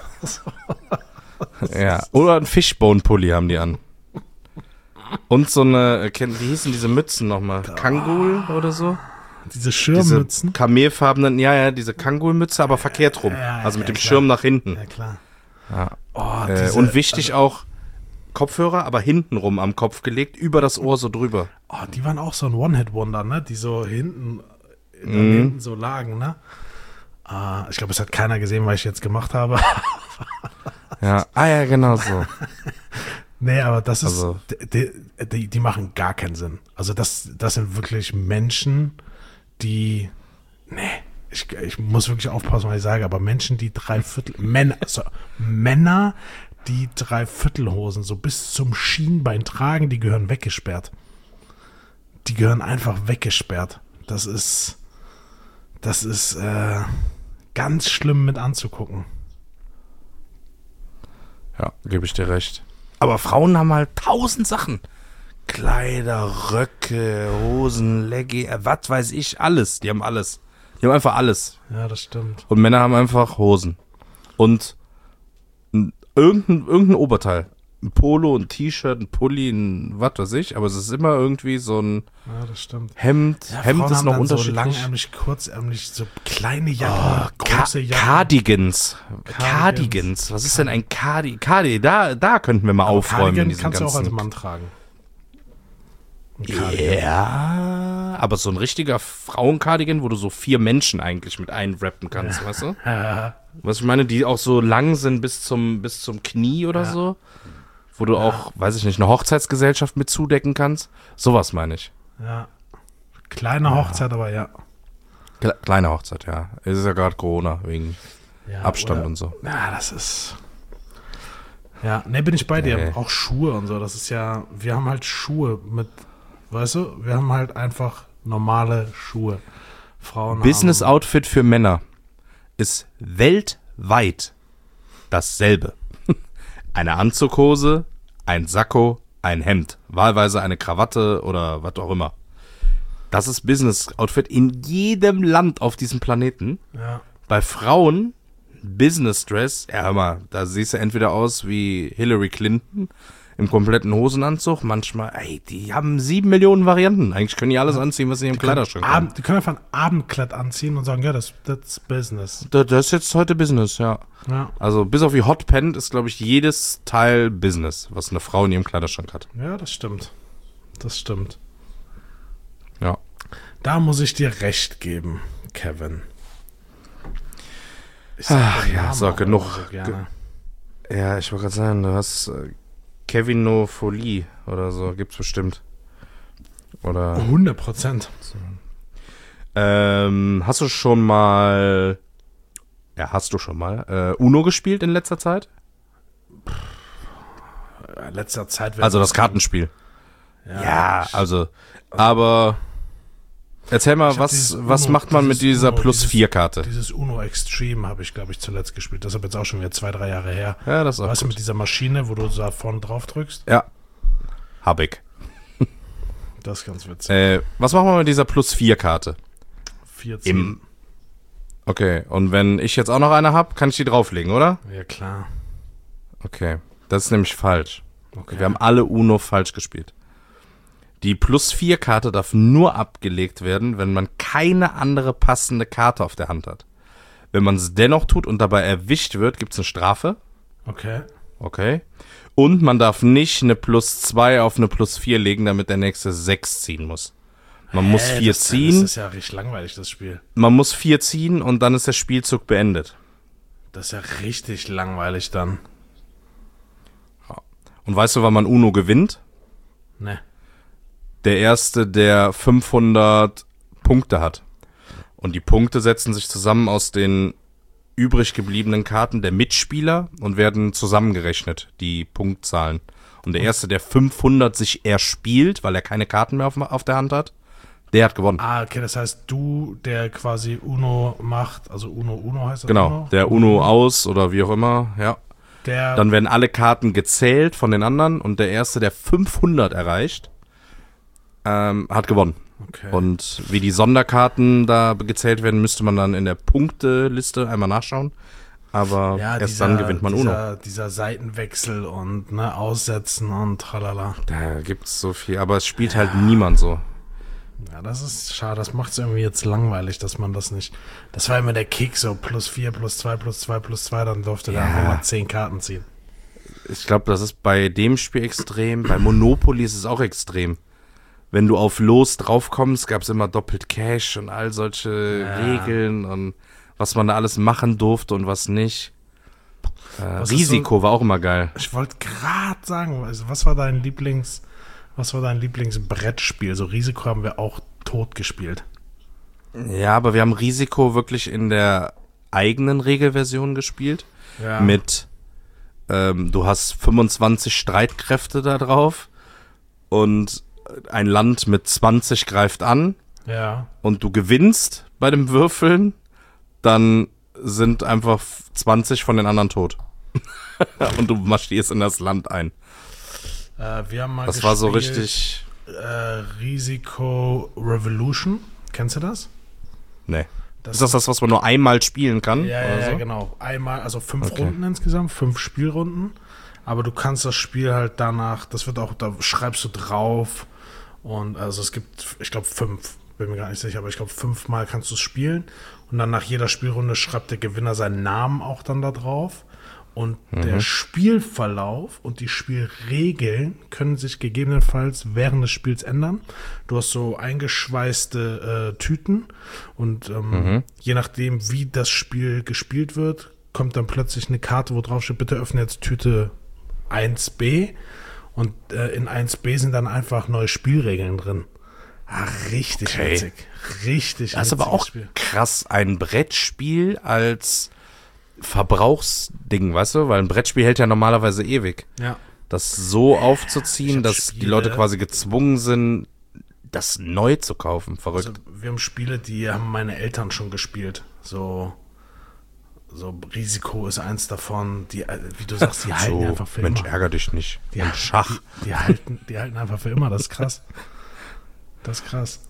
Ja. Oder ein Fishbone-Pulli haben die an. Und so eine, wie hießen diese Mützen nochmal? Kangol oder so? Diese Schirmmützen. Diese kamelfarbenen, diese Kangol-Mütze, aber verkehrt rum. Also mit dem klar. Schirm nach hinten. Ja, klar. Ja. Oh, Und wichtig auch, Kopfhörer, aber hintenrum am Kopf gelegt, über das Ohr so drüber. Oh, die waren auch so ein One-Hit-Wonder, ne? Die so hinten so lagen, ne? Ich glaube, es hat keiner gesehen, was ich jetzt gemacht habe. Ja, ja, genau so. Nee, aber das ist, Also- die machen gar keinen Sinn. Also das sind wirklich Menschen, die, ich muss wirklich aufpassen, was ich sage, aber Menschen, die Männer, die Dreiviertelhosen so bis zum Schienbein tragen, die gehören weggesperrt. Die gehören einfach weggesperrt. Das ist ganz schlimm mit anzugucken. Ja, gebe ich dir recht. Aber Frauen haben halt 1000 Sachen. Kleider, Röcke, Hosen, Leggy, was weiß ich, alles. Die haben alles. Die haben einfach alles. Ja, das stimmt. Und Männer haben einfach Hosen. Und irgendein Oberteil. Ein Polo, ein T-Shirt, ein Pulli, ein was weiß ich. Aber es ist immer irgendwie so ein Ja, das stimmt. Hemd. Ja, Hemd Frauen ist haben noch dann so unterschiedlich. langärmlich, kurzärmlich, so kleine Jacken, große Jacken. Cardigans. Cardigans. Was ist denn ein Da könnten wir mal aufräumen in Cardigan diesen kannst du auch als ganzen. Mann tragen. Ein Cardigan. Ja, aber so ein richtiger Frauencardigan, wo du so 4 Menschen eigentlich mit einwrappen kannst, weißt du? Was ich meine, die auch so lang sind bis zum Knie oder so, wo du auch, weiß ich nicht, eine Hochzeitsgesellschaft mit zudecken kannst. Sowas meine ich. Ja. Kleine Hochzeit, aber ja. Kleine Hochzeit, ja. Es ist ja gerade Corona, wegen Ja, Abstand oder- und so. Ja, das ist. Ja, ne, bin ich bei dir. Nee. Auch Schuhe und so. Das ist ja. Wir haben halt Schuhe mit. Weißt du, wir haben halt einfach normale Schuhe. Frauen Business haben. Outfit für Männer ist weltweit dasselbe. Eine Anzughose, ein Sakko, ein Hemd, wahlweise eine Krawatte oder was auch immer. Das ist Business Outfit in jedem Land auf diesem Planeten. Ja. Bei Frauen Business Dress, ja hör mal, da siehst du entweder aus wie Hillary Clinton im kompletten Hosenanzug, manchmal, die haben 7 Millionen Varianten. Eigentlich können die alles anziehen, was sie im Kleiderschrank haben. Die können einfach ein Abendkleid anziehen und sagen, ja, das ist Business. Das ist jetzt heute Business, ja. Ja. Also bis auf die Hotpant ist, glaube ich, jedes Teil Business, was eine Frau in ihrem Kleiderschrank hat. Ja, das stimmt. Das stimmt. Ja. Da muss ich dir recht geben, Kevin. Ich Ach den ja, Namen so, auch genug. immer so gerne. Ja, ich wollte gerade sagen, du hast Kevinophilie oder so, gibt's bestimmt. Oder 100%. hast du schon mal Uno gespielt in letzter Zeit? Letzter Zeit. Also das Kartenspiel. Ja, aber erzähl mal, Ich hab dieses was Uno- macht man mit dieses dieser Uno- Plus-4-Karte? Dieses Uno Extreme habe ich, glaube ich, zuletzt gespielt. Das ist aber jetzt auch schon wieder 2-3 Jahre her. Ja, das ist auch Weißt du, gut. mit dieser Maschine, wo du da vorne drauf drückst? Ja, hab ich. Das ist ganz witzig. Was machen wir mit dieser Plus-4-Karte? 14. Okay, und wenn ich jetzt auch noch eine hab, kann ich die drauflegen, oder? Ja, klar. Okay, das ist nämlich falsch. Okay. Wir haben alle Uno falsch gespielt. Die Plus-4-Karte darf nur abgelegt werden, wenn man keine andere passende Karte auf der Hand hat. Wenn man es dennoch tut und dabei erwischt wird, gibt es eine Strafe. Okay. Okay. Und man darf nicht eine +2 auf eine +4 legen, damit der nächste 6 ziehen muss. Man muss 4 ziehen. Das ist ja richtig langweilig, das Spiel. Man muss 4 ziehen und dann ist der Spielzug beendet. Das ist ja richtig langweilig dann. Und weißt du, wann man Uno gewinnt? Ne. Der Erste, der 500 Punkte hat. Und die Punkte setzen sich zusammen aus den übrig gebliebenen Karten der Mitspieler und werden zusammengerechnet, die Punktzahlen. Und der Erste, der 500 sich erspielt, weil er keine Karten mehr auf der Hand hat, der hat gewonnen. Ah, okay, das heißt, du, der quasi Uno macht, also Uno heißt das? Genau, Uno? der Uno aus oder wie auch immer, ja. Der, Dann werden alle Karten gezählt von den anderen und der Erste, der 500 erreicht, hat gewonnen. okay. Und wie die Sonderkarten da gezählt werden, müsste man dann in der Punkteliste einmal nachschauen. Aber ja, erst dann gewinnt man Uno. Dieser Seitenwechsel und ne, Aussetzen und tralala. Da gibt's so viel, aber es spielt halt niemand so. Ja, das ist schade. Das macht es irgendwie jetzt langweilig, dass man das nicht. Das war immer der Kick, so +4, +2, +2, +2, dann durfte der einfach mal 10 Karten ziehen. Ich glaube, das ist bei dem Spiel extrem. Bei Monopoly ist es auch extrem. Wenn du auf Los draufkommst, gab es immer doppelt Cash und all solche Regeln und was man da alles machen durfte und was nicht. Risiko war auch immer geil. Ich wollte gerade sagen, also was war dein Lieblingsbrettspiel? So Risiko haben wir auch tot gespielt. Ja, aber wir haben Risiko wirklich in der eigenen Regelversion gespielt. Ja. Mit, du hast 25 Streitkräfte da drauf und ein Land mit 20 greift an Ja. und du gewinnst bei dem Würfeln, dann sind einfach 20 von den anderen tot. Und du marschierst in das Land ein. Wir haben mal Das war so richtig. Risiko Revolution. Kennst du das? Nee. Ist das, was man nur einmal spielen kann? Ja, oder so? genau. Einmal, also 5 Runden insgesamt, 5 Spielrunden. Aber du kannst das Spiel halt danach, das wird auch, da schreibst du drauf. Und also es gibt, ich glaube 5, bin mir gar nicht sicher, aber ich glaube 5-mal kannst du es spielen. Und dann nach jeder Spielrunde schreibt der Gewinner seinen Namen auch dann da drauf. Und der Spielverlauf und die Spielregeln können sich gegebenenfalls während des Spiels ändern. Du hast so eingeschweißte Tüten und je nachdem, wie das Spiel gespielt wird, kommt dann plötzlich eine Karte, wo drauf steht, bitte öffne jetzt Tüte 1b. Und in 1b sind dann einfach neue Spielregeln drin. Richtig witzig. Richtig Das ist aber auch Spiel. krass, ein Brettspiel als Verbrauchsding, weißt du? Weil ein Brettspiel hält ja normalerweise ewig. Ja. Das so aufzuziehen, dass die Spiele- Leute quasi gezwungen sind, das neu zu kaufen. Verrückt. Also, wir haben Spiele, die haben meine Eltern schon gespielt. So Risiko ist eins davon. Die, wie du sagst, die halten einfach für Mensch, immer. ärger dich nicht. Die, Ein Schach. Die halten einfach für immer. Das ist krass. Das ist krass.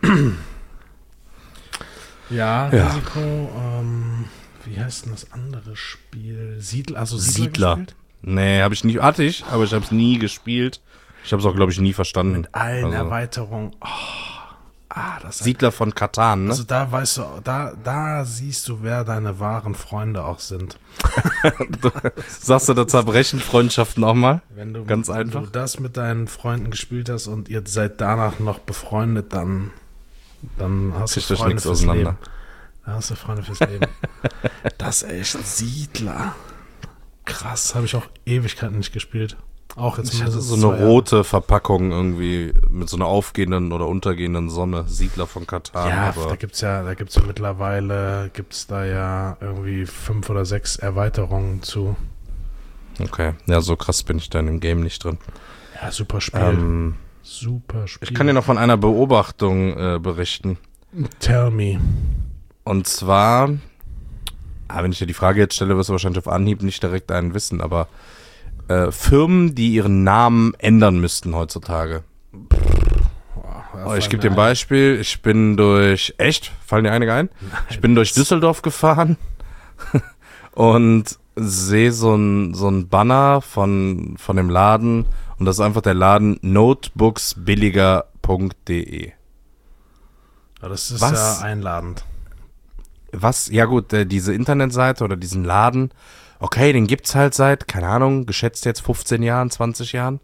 Ja, Risiko. Wie heißt denn das andere Spiel? Siedler gespielt? Nee, habe ich nicht. Hatte ich, aber ich habe es nie gespielt. Ich habe es auch, glaube ich, nie verstanden. Mit allen Also, Erweiterungen. Das ist Siedler von Katan, ne? also da weißt du, da siehst du, wer deine wahren Freunde auch sind. Sagst du, da zerbrechen Freundschaften auch mal? Wenn du, Ganz wenn einfach. du das mit deinen Freunden gespielt hast und ihr seid danach noch befreundet, dann hast Kriegt du euch Freunde nichts fürs auseinander. Leben. Da hast du Freunde fürs Leben. Das ist echt Siedler. Krass, habe ich auch Ewigkeiten nicht gespielt. Auch jetzt Ich hatte mindestens so 2 eine Jahre. rote Verpackung irgendwie mit so einer aufgehenden oder untergehenden Sonne. Siedler von Katan. Ja, aber da gibt's ja mittlerweile, da ja irgendwie 5 oder 6 Erweiterungen zu. okay. Ja, so krass bin ich da in dem Game nicht drin. Ja, super Spiel. Super Spiel. Ich kann dir noch von einer Beobachtung berichten. Tell me. Und zwar, wenn ich dir die Frage jetzt stelle, wirst du wahrscheinlich auf Anhieb nicht direkt einen wissen, aber Firmen, die ihren Namen ändern müssten heutzutage. Ich gebe dir ein Beispiel. Ich bin durch, echt? Fallen dir einige ein? Ich bin durch Düsseldorf gefahren und sehe so ein Banner von dem Laden und das ist einfach der Laden notebooksbilliger.de. Ja, das ist Was? ja einladend. Was? Ja gut, diese Internetseite oder diesen Laden, okay, den gibt's halt seit, keine Ahnung, geschätzt jetzt 15 Jahren, 20 Jahren,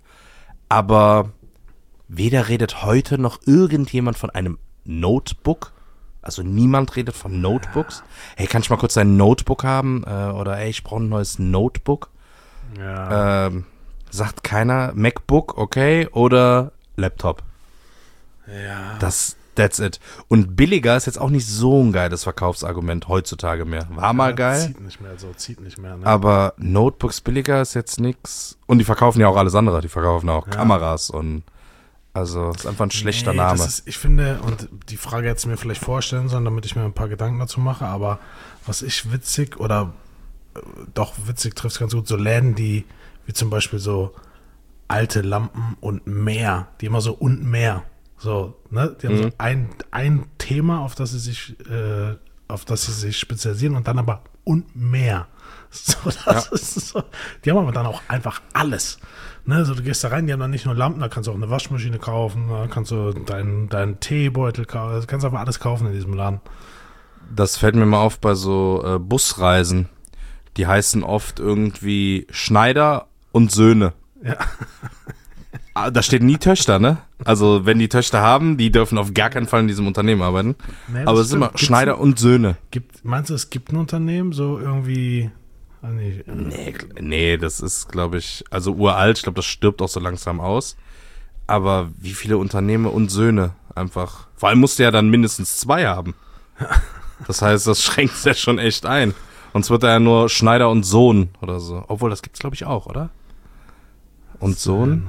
aber weder redet heute noch irgendjemand von einem Notebook, Also niemand redet von Notebooks. Hey, kann ich mal kurz ein Notebook haben? Oder ey, ich brauche ein neues Notebook. Ja. Sagt keiner MacBook, okay, oder Laptop. Ja. That's it. Und billiger ist jetzt auch nicht so ein geiles Verkaufsargument heutzutage mehr. War mal geil. Zieht nicht mehr, ne? Aber Notebooks billiger ist jetzt nix. Und die verkaufen ja auch alles andere. Die verkaufen auch Kameras und also ist einfach ein schlechter Name. Ich finde, und die Frage hätte ich mir vielleicht vorstellen sollen, damit ich mir ein paar Gedanken dazu mache, aber was ich witzig oder doch witzig trifft ganz gut, so Läden, die wie zum Beispiel so alte Lampen und mehr, die immer so und mehr, so, ne? Die haben so ein Thema, auf das sie sich spezialisieren und dann aber und mehr. So, das ist so. Die haben aber dann auch einfach alles. Ne, so, du gehst da rein, die haben dann nicht nur Lampen, da kannst du auch eine Waschmaschine kaufen, da kannst du deinen Teebeutel kaufen, du kannst aber alles kaufen in diesem Laden. Das fällt mir mal auf bei so Busreisen. Die heißen oft irgendwie Schneider und Söhne. Ja. Da steht nie Töchter, ne? Also wenn die Töchter haben, die dürfen auf gar keinen Fall in diesem Unternehmen arbeiten. Nee, aber es ist immer Schneider und Söhne. Meinst du, es gibt ein Unternehmen, so irgendwie... Nee, das ist, glaube ich, also uralt. Ich glaube, das stirbt auch so langsam aus. Aber wie viele Unternehmen und Söhne einfach. Vor allem musst du ja dann mindestens 2 haben. Das heißt, das schränkt ja schon echt ein. Sonst wird er ja nur Schneider und Sohn oder so. Obwohl, das gibt's, glaube ich, auch, oder? Und Sohn?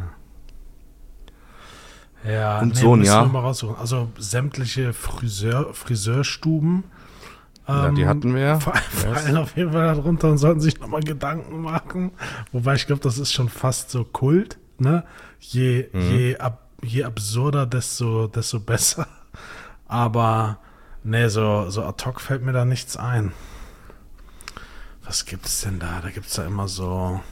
Ja, und Sohn, ja. Mal raussuchen. Also sämtliche Friseurstuben. Ja, die hatten wir. Fallen auf jeden Fall darunter und sollten sich nochmal Gedanken machen. Wobei ich glaube, das ist schon fast so Kult. Ne? Je absurder, desto besser. Aber nee, so ad hoc fällt mir da nichts ein. Was gibt es denn da? Da gibt es da immer so.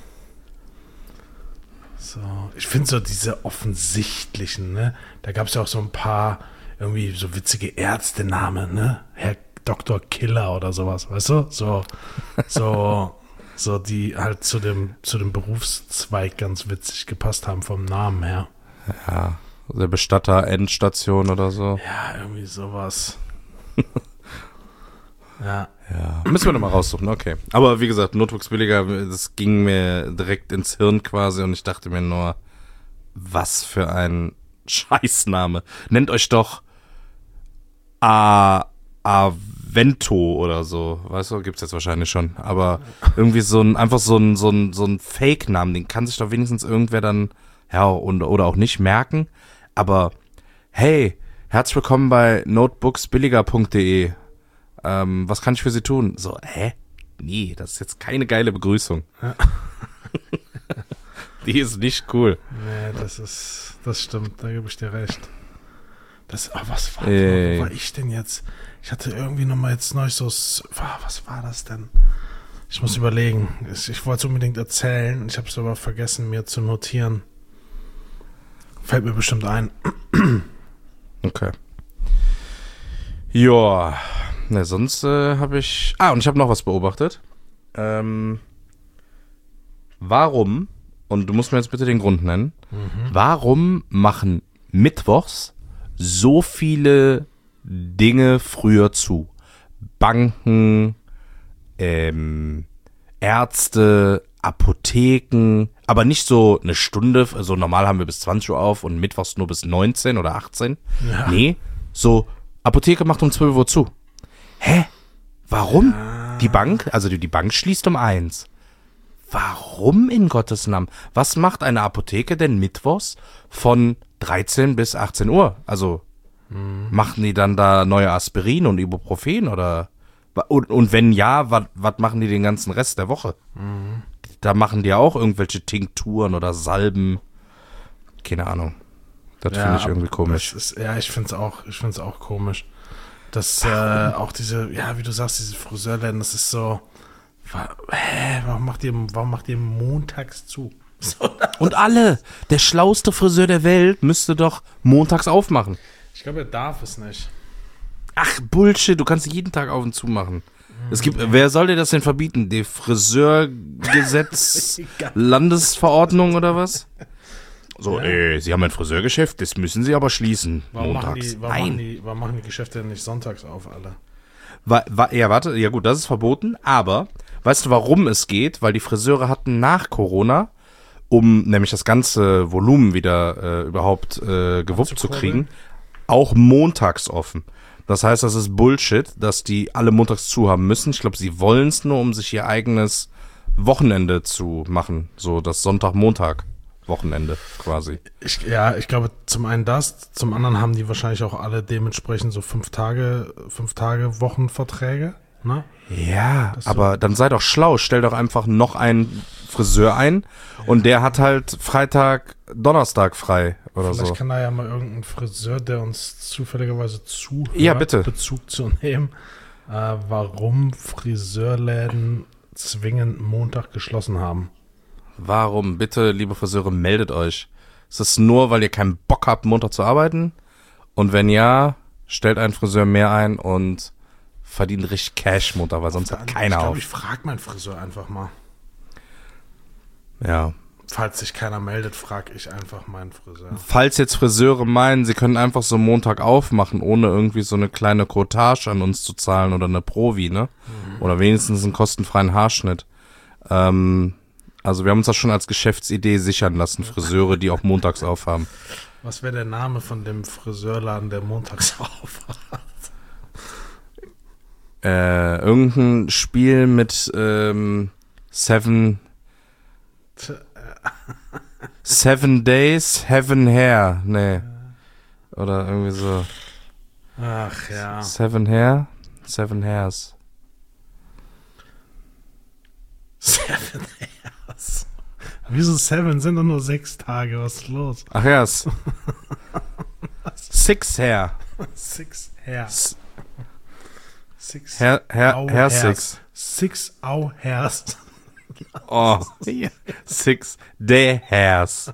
Ich finde so diese offensichtlichen, ne? Da gab es ja auch so ein paar irgendwie so witzige Ärztenamen, ne? Herr Dr. Killer oder sowas, weißt du? So die halt zu dem Berufszweig ganz witzig gepasst haben vom Namen her. Ja, der Bestatter Endstation oder so. Ja, irgendwie sowas. Ja. Müssen wir nochmal raussuchen, okay. Aber wie gesagt, Notebooks billiger, das ging mir direkt ins Hirn quasi und ich dachte mir nur, was für ein Scheißname. Nennt euch doch Avento oder so, weißt du, gibt's jetzt wahrscheinlich schon, aber irgendwie so ein Fake-Namen, den kann sich doch wenigstens irgendwer dann, oder auch nicht merken, aber hey, herzlich willkommen bei notebooksbilliger.de. Was kann ich für Sie tun? So, nee, das ist jetzt keine geile Begrüßung. Ja. Die ist nicht cool. Nee, das stimmt, da gebe ich dir recht. Was war, wo war ich denn jetzt? Ich hatte irgendwie nochmal jetzt neu so, was war das denn? Ich muss überlegen. Ich wollte es unbedingt erzählen, ich habe es aber vergessen, mir zu notieren. Fällt mir bestimmt ein. Okay. Joa. Ne, sonst habe ich... und ich habe noch was beobachtet. Warum, und du musst mir jetzt bitte den Grund nennen, warum machen mittwochs so viele Dinge früher zu? Banken, Ärzte, Apotheken, aber nicht so eine Stunde, also normal haben wir bis 20 Uhr auf und mittwochs nur bis 19 oder 18. Ja. Nee, so Apotheke macht um 12 Uhr zu. Hä? Warum? Ja. Die Bank, also die Bank schließt um 1. Warum in Gottes Namen? Was macht eine Apotheke denn mittwochs von 13 bis 18 Uhr? Also machen die dann da neue Aspirin und Ibuprofen oder? Und wenn ja, was machen die den ganzen Rest der Woche? Da machen die auch irgendwelche Tinkturen oder Salben. Keine Ahnung. Das finde ich irgendwie komisch. Ich finde es auch komisch. Dass auch diese, wie du sagst, diese Friseurläden, das ist so, warum macht ihr montags zu? So, und der schlauste Friseur der Welt müsste doch montags aufmachen. Ich glaube, er darf es nicht. Ach, Bullshit, du kannst jeden Tag auf und zu machen. Wer soll dir das denn verbieten? Die Friseurgesetz, Landesverordnung oder was? So, Sie haben ein Friseurgeschäft, das müssen Sie aber schließen. Montags. Warum machen die Geschäfte denn nicht sonntags auf, alle? Ja gut, das ist verboten, aber weißt du, warum es geht? Weil die Friseure hatten nach Corona, um nämlich das ganze Volumen wieder überhaupt gewuppt zu kriegen, auch montags offen. Das heißt, das ist Bullshit, dass die alle montags zu haben müssen. Ich glaube, sie wollen es nur, um sich ihr eigenes Wochenende zu machen. So das Sonntag-Montag-Wochenende quasi. Ich glaube, zum einen das, zum anderen haben die wahrscheinlich auch alle dementsprechend so 5 Tage Wochenverträge, ne? Ja, aber dann sei doch schlau, stell doch einfach noch einen Friseur ein und der hat halt Freitag, Donnerstag frei oder so. Vielleicht kann da ja mal irgendein Friseur, der uns zufälligerweise zuhört, Ja, bitte. Bezug zu nehmen, warum Friseurläden zwingend Montag geschlossen haben. Warum? Bitte, liebe Friseure, meldet euch. Ist das nur, weil ihr keinen Bock habt, Montag zu arbeiten? Und wenn ja, stellt einen Friseur mehr ein und verdient richtig Cash Montag, weil sonst hat keiner auf. Ich frage meinen Friseur einfach mal. Ja. Falls sich keiner meldet, frage ich einfach meinen Friseur. Falls jetzt Friseure meinen, sie können einfach so Montag aufmachen, ohne irgendwie so eine kleine Cottage an uns zu zahlen oder eine Provi, ne? Oder wenigstens einen kostenfreien Haarschnitt. Also wir haben uns das schon als Geschäftsidee sichern lassen, Friseure, die auch montags aufhaben. Was wäre der Name von dem Friseurladen, der montags aufhat? Irgendein Spiel mit Seven Days, Heaven Hair. Nee. Oder irgendwie so. Ach ja. Seven Hair? Seven Hairs. 7 Hairs. Wieso 7? Sind doch nur 6 Tage. Was ist los? Ach ja. 6 Hair. 6 Hairs. 6 Hair 6. 6 Au Hairs. Oh. 6 Day Hairs.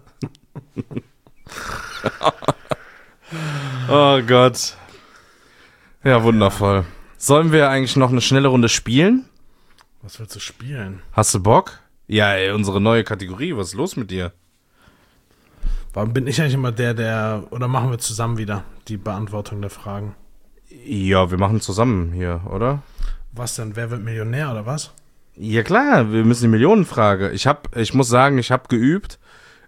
Oh Gott. Ja, wundervoll. Sollen wir eigentlich noch eine schnelle Runde spielen? Was willst du spielen? Hast du Bock? Ja, ey, unsere neue Kategorie. Was ist los mit dir? Warum bin ich eigentlich immer oder machen wir zusammen wieder die Beantwortung der Fragen? Ja, wir machen zusammen hier, oder? Was denn? Wer wird Millionär oder was? Ja klar, wir müssen die Millionenfrage. Ich muss sagen, ich habe geübt.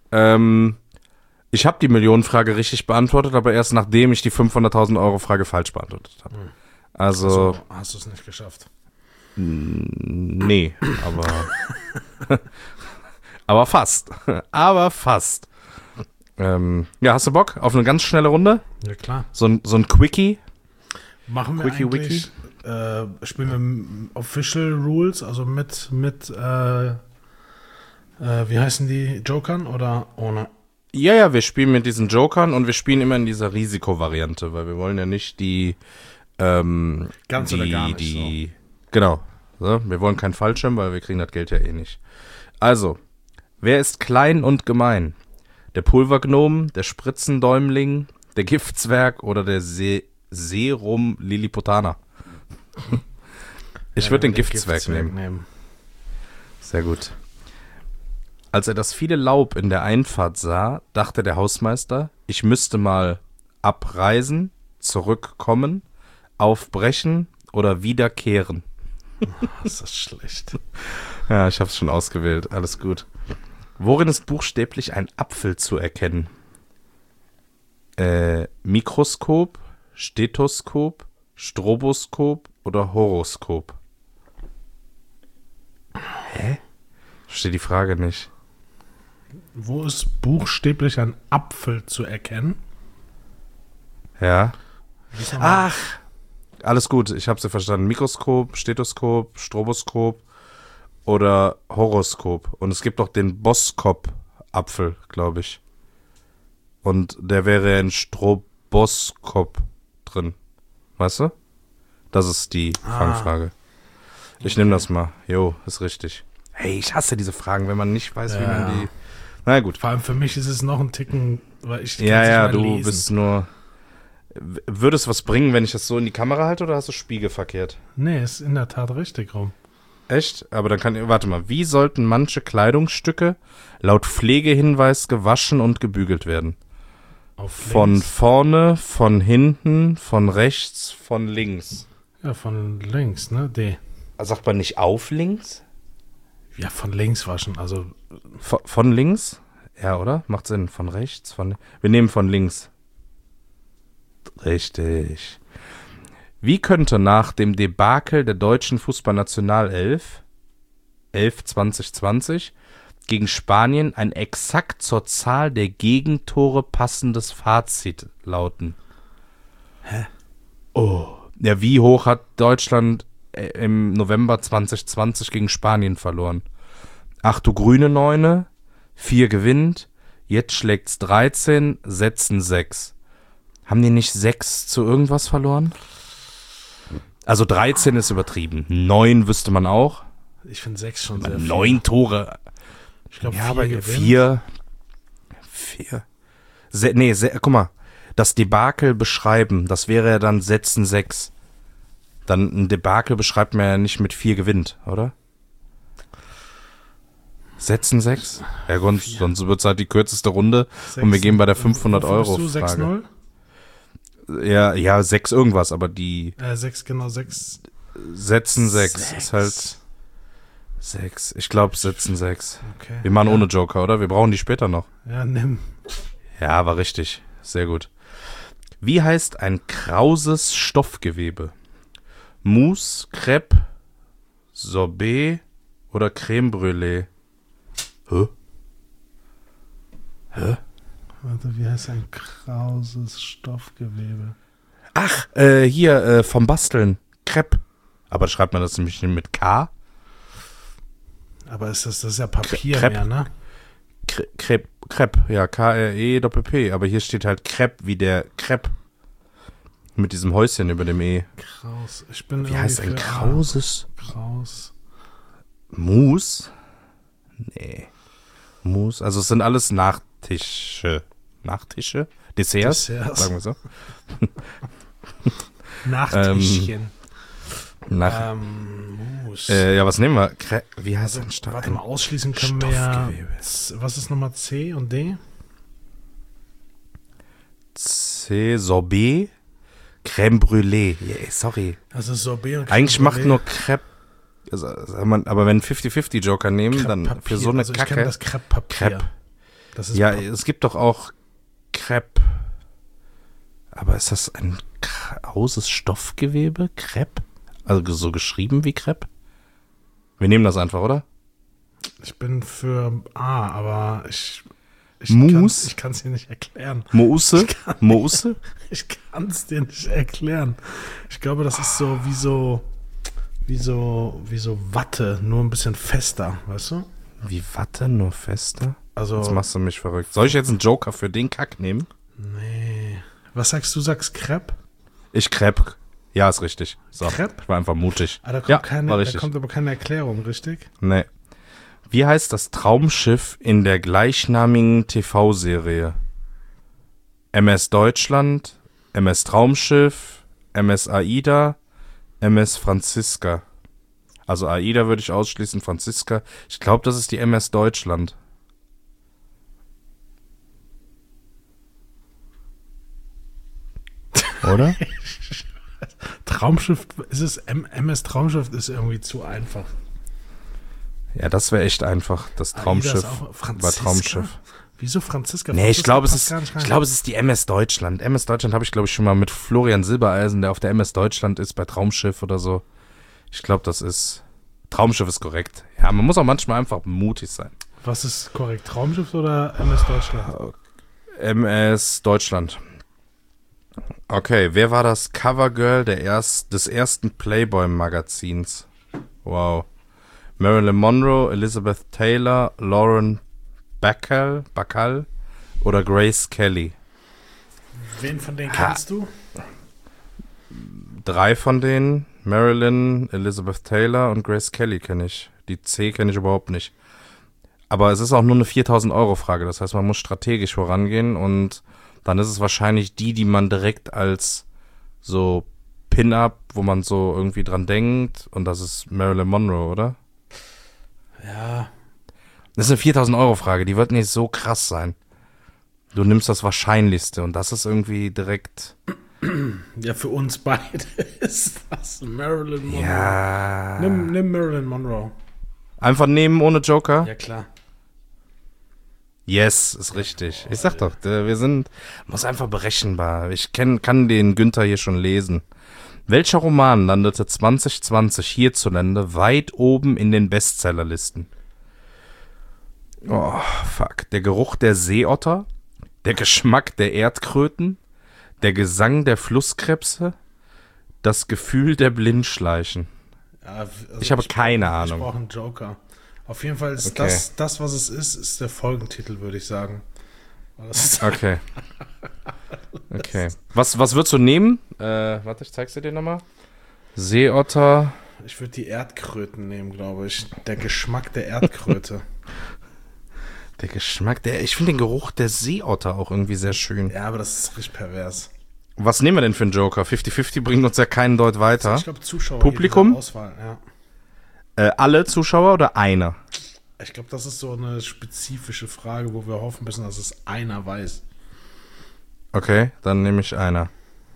Ich habe die Millionenfrage richtig beantwortet, aber erst nachdem ich die 500.000 Euro Frage falsch beantwortet habe. Also hast du es nicht geschafft? Nee, aber fast. Aber fast. Ja, hast du Bock auf eine ganz schnelle Runde? Ja, klar. So ein Quickie? Machen wir eigentlich, spielen wir Official Rules, also mit wie heißen die, Jokern oder ohne? Ja, wir spielen mit diesen Jokern und wir spielen immer in dieser Risikovariante, weil wir wollen ja nicht die ganz oder gar nicht so. Genau. So, wir wollen keinen Fallschirm, weil wir kriegen das Geld ja eh nicht. Also, wer ist klein und gemein? Der Pulvergnom, der Spritzendäumling, der Giftzwerg oder der Serum Lilliputaner? Ich würde den Giftzwerg nehmen. Sehr gut. Als er das viele Laub in der Einfahrt sah, dachte der Hausmeister, ich müsste mal abreisen, zurückkommen, aufbrechen oder wiederkehren. Ist das schlecht. Ja, ich hab's schon ausgewählt. Alles gut. Worin ist buchstäblich ein Apfel zu erkennen? Mikroskop, Stethoskop, Stroboskop oder Horoskop? Hä? Verstehe die Frage nicht. Wo ist buchstäblich ein Apfel zu erkennen? Ja. Ach, alles gut, ich habe sie verstanden. Mikroskop, Stethoskop, Stroboskop oder Horoskop. Und es gibt auch den Boskop-Apfel, glaube ich. Und der wäre in Stroboskop drin. Weißt du? Das ist die Fangfrage. Ich nehme das mal. Jo, ist richtig. Hey, ich hasse diese Fragen, wenn man nicht weiß, wie man die... Na gut. Vor allem für mich ist es noch ein Ticken, weil ich Ja, du bist nur... Würde es was bringen, wenn ich das so in die Kamera halte, oder hast du spiegelverkehrt? Nee, ist in der Tat richtig rum. Echt? Aber dann warte mal, wie sollten manche Kleidungsstücke laut Pflegehinweis gewaschen und gebügelt werden? Von vorne, von hinten, von rechts, von links. Ja, von links, ne? D. Sagt man nicht auf links? Ja, von links waschen, also. Von links? Ja, oder? Macht Sinn. Von rechts, wir nehmen von links. Richtig. Wie könnte nach dem Debakel der deutschen Fußballnationalelf 2020 gegen Spanien ein exakt zur Zahl der Gegentore passendes Fazit lauten? Hä? Oh. Ja, wie hoch hat Deutschland im November 2020 gegen Spanien verloren? 8 du grüne Neune, 4 gewinnt, jetzt schlägt's 13, setzen 6. Haben die nicht 6 zu irgendwas verloren? Also 13 ist übertrieben. 9 wüsste man auch. Ich finde 6 schon sehr viel. 9 Tore. Ich glaube, ja, 4 aber gewinnt. 4. Guck mal. Das Debakel beschreiben, das wäre ja dann setzen 6. Dann ein Debakel beschreibt man ja nicht mit 4 gewinnt, oder? Setzen 6? Ja, sonst wird es halt die kürzeste Runde 6, und wir gehen bei der 500-Euro-Frage. 6-0? Ja, 6 irgendwas, aber die 6, genau, 6. setzen 6 ist halt 6. Ich glaube, setzen 6. Okay. Wir machen ohne Joker, oder? Wir brauchen die später noch. Ja, nimm. Ja, war richtig. Sehr gut. Wie heißt ein krauses Stoffgewebe? Mousse, Crepe, Sorbet oder Creme Brûlée? Hä? Warte, wie heißt ein krauses Stoffgewebe? Ach, hier, vom Basteln. Crepe. Aber schreibt man das nämlich mit K? Aber das ist ja Papier Crepe. mehr, ne? Crepe, ja, K-R-E-P-P. Aber hier steht halt Crepe wie der Crepe. Mit diesem Häuschen über dem E. Kraus. Ich bin Wie heißt ein krauses? Kraus. Mousse? Nee. Mousse, also es sind alles Nachtische. Nachtische? Desserts? Sagen wir so. Nachtischchen. Mousse. Ja, was nehmen wir? Wie heißt ein Stoff? Warte mal, ausschließen können wir ja. Was ist Nummer C und D? C, Sorbet, Crème Brûlée. Yeah, sorry. Also Sorbet und Crème Eigentlich macht Brûlée. nur Crepe. Also, aber wenn 50-50 Joker nehmen, dann Crepe-Papier. für so eine also ich Kacke. kenne das Crepe-Papier. Crepe. Das ist Ja, es gibt doch auch Crepe. Aber ist das ein krauses Stoffgewebe? Crepe? Also so geschrieben wie Crepe? Wir nehmen das einfach, oder? Ich bin für A, aber ich Mousse? Ich kann es dir nicht erklären. Mousse? Mousse? Ich kann es dir nicht erklären. Ich glaube, das ist so wie so Watte, nur ein bisschen fester, weißt du? Wie Watte, nur fester? Also, Jetzt machst du mich verrückt. Soll ich jetzt einen Joker für den Kack nehmen? nee. Was sagst du? Sagst Crepe? Ich Crepe. Ja, ist richtig. So, Crepe? ich war einfach mutig. Ah, da kommt, Ja, war da richtig. kommt aber keine Erklärung, richtig? Nee. Wie heißt das Traumschiff in der gleichnamigen TV-Serie? MS Deutschland, MS Traumschiff, MS Aida, MS Franziska. Also Aida würde ich ausschließen, Franziska. Ich glaube, das ist die MS Deutschland. Oder? Traumschiff, MS Traumschiff ist irgendwie zu einfach. Ja, das wäre echt einfach. Das Traumschiff war Traumschiff. Wieso Franziska? Nee, ich glaube, passt gar nicht rein. es ist die MS Deutschland. MS Deutschland habe ich, glaube ich, schon mal mit Florian Silbereisen, der auf der MS Deutschland ist, bei Traumschiff oder so. Ich glaube, das ist... Traumschiff ist korrekt. Ja, man muss auch manchmal einfach mutig sein. Was ist korrekt? Traumschiff oder MS Deutschland? MS Deutschland. Okay, wer war das Covergirl des ersten Playboy-Magazins? Wow. Marilyn Monroe, Elizabeth Taylor, Lauren Bacall oder Grace Kelly? Wen von denen kennst du? 3 von denen. Marilyn, Elizabeth Taylor und Grace Kelly kenne ich. Die C kenne ich überhaupt nicht. Aber es ist auch nur eine 4.000-Euro-Frage. Das heißt, man muss strategisch vorangehen und dann ist es wahrscheinlich die man direkt als so Pin-Up, wo man so irgendwie dran denkt. Und das ist Marilyn Monroe, oder? Ja. Das ist eine 4.000-Euro-Frage. Die wird nicht so krass sein. Du nimmst das Wahrscheinlichste und das ist irgendwie direkt... Ja, für uns beide ist das Marilyn Monroe. Ja. Nimm Marilyn Monroe. Einfach nehmen ohne Joker? Ja, klar. Yes, ist richtig. Ich sag doch, wir sind, muss einfach berechenbar. Ich kann den Günther hier schon lesen. Welcher Roman landete 2020 hierzulande weit oben in den Bestsellerlisten? Oh, fuck. Der Geruch der Seeotter, der Geschmack der Erdkröten, der Gesang der Flusskrebse, das Gefühl der Blindschleichen. Ja, also ich habe keine Ich Ahnung. brauche einen Joker. Auf jeden Fall ist Okay. das, was es ist der Folgentitel, würde ich sagen. Okay. Okay. Was würdest du nehmen? Warte, ich zeig's dir nochmal. Seeotter. Ich würde die Erdkröten nehmen, glaube ich. Der Geschmack der Erdkröte. Der Geschmack, ich finde den Geruch der Seeotter auch irgendwie sehr schön. Ja, aber das ist richtig pervers. Was nehmen wir denn für einen Joker? 50-50 bringt uns ja keinen Deut weiter. Ich glaube, Zuschauer. Publikum? Auswahl, ja. Alle Zuschauer oder einer? Ich glaube, das ist so eine spezifische Frage, wo wir hoffen müssen, dass es einer weiß. Okay, dann nehme ich einer.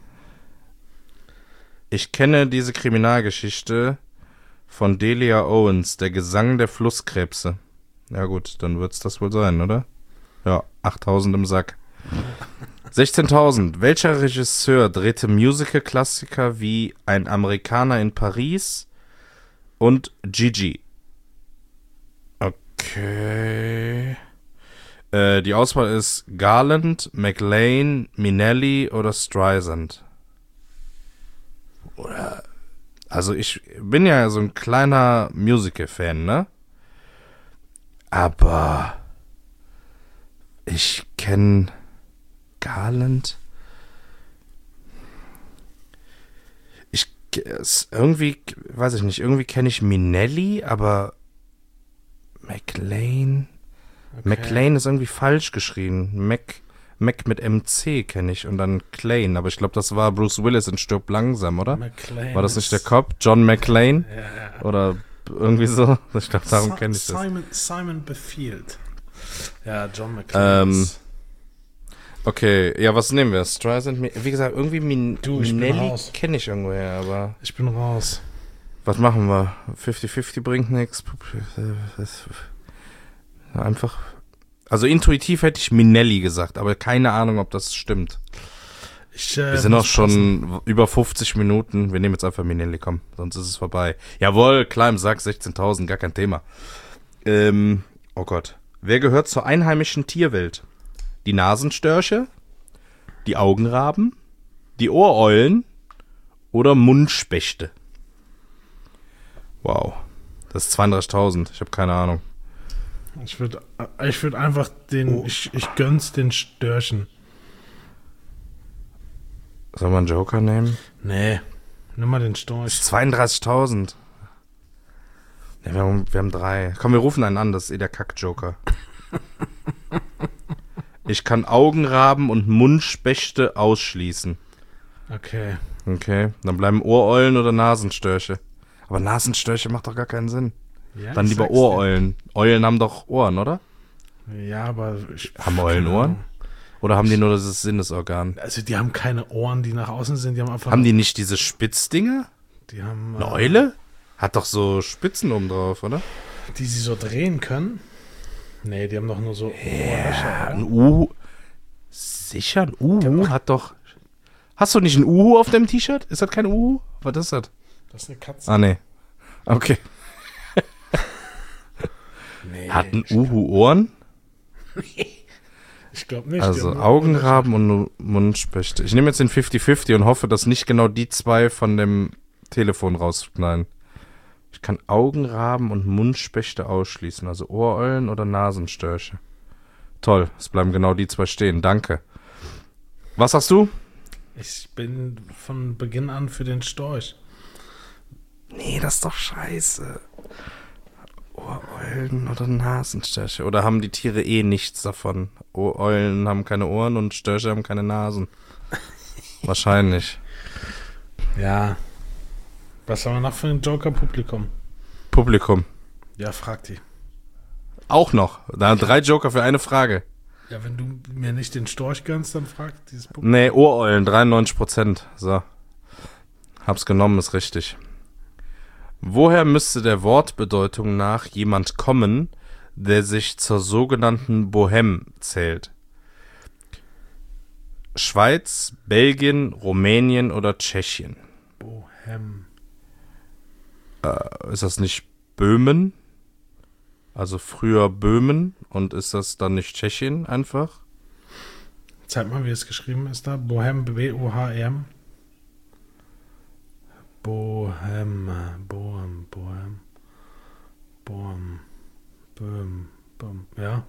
Ich kenne diese Kriminalgeschichte von Delia Owens, der Gesang der Flusskrebse. Ja gut, dann wird's das wohl sein, oder? Ja, 8.000 im Sack. 16.000. Welcher Regisseur drehte Musical-Klassiker wie Ein Amerikaner in Paris und Gigi? Okay. Die Auswahl ist Garland, McLean, Minnelli oder Streisand. Oder, also ich bin ja so ein kleiner Musical-Fan, ne? Aber ich kenne Garland. Irgendwie, weiß ich nicht, irgendwie kenne ich Minnelli, aber McLean. Okay. McLean ist irgendwie falsch geschrieben. Mac mit MC kenne ich und dann Klein, aber ich glaube, das war Bruce Willis in Stirb langsam, oder? McLean War das nicht der Cop? John McClane? Ja. Oder irgendwie so? Ich glaube, darum kenne ich das. Simon Befield. Ja, John McClane. Okay, ja, was nehmen wir? Streisand, wie gesagt, irgendwie ich bin Minnelli raus. kenne ich irgendwoher, aber Ich bin raus. was machen wir? 50-50 bringt nichts. Einfach, also intuitiv hätte ich Minnelli gesagt, aber keine Ahnung, ob das stimmt. Wir sind auch schon über 50 Minuten. Wir nehmen jetzt einfach Minnelli, komm, sonst ist es vorbei. Jawohl, klar im Sack, 16.000, gar kein Thema. Oh Gott. Wer gehört zur einheimischen Tierwelt? Die Nasenstörche, die Augenraben, die Ohreulen oder Mundspechte? Wow, das ist 32.000, ich habe keine Ahnung. Ich würde einfach ich gönn's den Störchen. Soll man einen Joker nehmen? Nee, nimm mal den Das Storch. ist 32.000. Ja, wir haben 3. Komm, wir rufen einen an, das ist der Kack-Joker. Ich kann Augenraben und Mundspechte ausschließen. Okay. Okay, dann bleiben Ohreulen oder Nasenstörche. Aber Nasenstörche macht doch gar keinen Sinn. Ja, Dann ich lieber sag's dir. Ohreulen. Eulen haben doch Ohren, oder? Ja, aber Haben Eulen keine Ohren? Ahnung. Oder haben die nur das Sinnesorgan? Also die haben keine Ohren, die nach außen sind. Die haben einfach. Haben die nicht diese Spitzdinger? Die haben. Eine Eule? Hat doch so Spitzen oben drauf, oder? Die sie so drehen können. Nee, die haben doch nur so Ohrlöcher. Ein Uhu. Sicher, ein Uhu hat doch. Hast du nicht ein Uhu auf deinem T-Shirt? Ist das kein Uhu? Was ist das? Das ist eine Katze. Ah, nee. Okay. Nee, Hat ein Uhu Ohren? ich glaube nicht. Die Also haben nur Augenraben und Mundspechte. Ich nehme jetzt den 50-50 und hoffe, dass nicht genau die zwei von dem Telefon rausknallen. Ich kann Augenraben und Mundspechte ausschließen. Also Ohreulen oder Nasenstörche. Toll, es bleiben genau die zwei stehen. Danke. Was sagst du? Ich bin von Beginn an für den Storch. Nee, das ist doch scheiße. Ohreulen oder Nasenstörche. Oder haben die Tiere eh nichts davon? Eulen haben keine Ohren und Störche haben keine Nasen. Wahrscheinlich. Ja. Was haben wir noch für ein Joker-Publikum? Publikum. Ja, frag die. Auch noch. Da 3 Joker für eine Frage. Ja, wenn du mir nicht den Storch gönnst, dann frag dieses Publikum. Nee, Ohreulen, 93%. So. Hab's genommen, ist richtig. Woher müsste der Wortbedeutung nach jemand kommen, der sich zur sogenannten Bohème zählt? Schweiz, Belgien, Rumänien oder Tschechien? Bohem. Ist das nicht Böhmen? Also früher Böhmen, und ist das dann nicht Tschechien einfach? Zeig mal, wie es geschrieben ist da. Bohem, B-O-H-M. Bohem, Bohem, Bohem, Bohem, Böhm, Böhm, ja.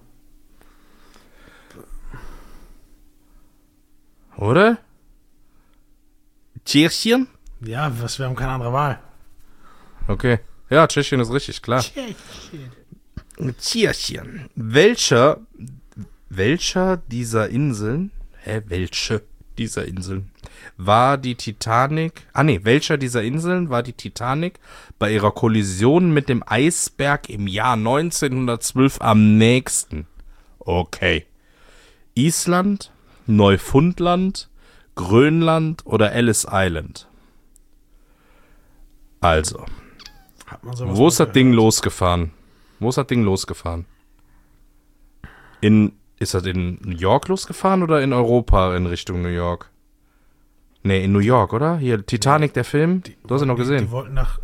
Oder? Tschechien? Ja, wir haben keine andere Wahl. Okay. Ja, Tschechien ist richtig, klar. Tschechien. Welcher dieser Inseln, welche dieser Inseln war die Titanic, welcher dieser Inseln war die Titanic bei ihrer Kollision mit dem Eisberg im Jahr 1912 am nächsten? Okay. Island, Neufundland, Grönland oder Ellis Island? Also, Hat man sowas wo ist mal das Ding gehört? losgefahren? Ist das in New York losgefahren oder in Europa in Richtung New York? Nee, in New York, oder? Hier, Titanic, der Film. Du hast ihn noch Die gesehen. wollten nach.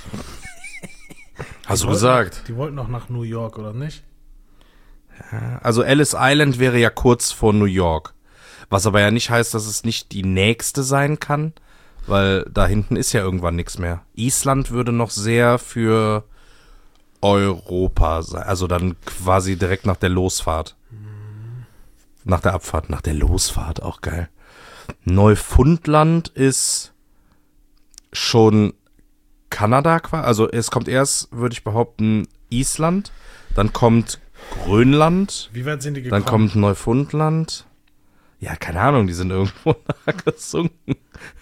Hast du wollten gesagt. Die wollten noch nach New York, oder nicht? Also Ellis Island wäre ja kurz vor New York. Was aber ja nicht heißt, dass es nicht die nächste sein kann, weil da hinten ist ja irgendwann nichts mehr. Island würde noch sehr für Europa sein. Also dann quasi direkt nach der Losfahrt. Nach der Abfahrt, nach der Losfahrt, auch geil. Neufundland ist schon Kanada quasi. Also es kommt erst, würde ich behaupten, Island. Dann kommt Grönland. Wie weit sind die gekommen? Dann kommt Neufundland. Ja, keine Ahnung, die sind irgendwo gesunken.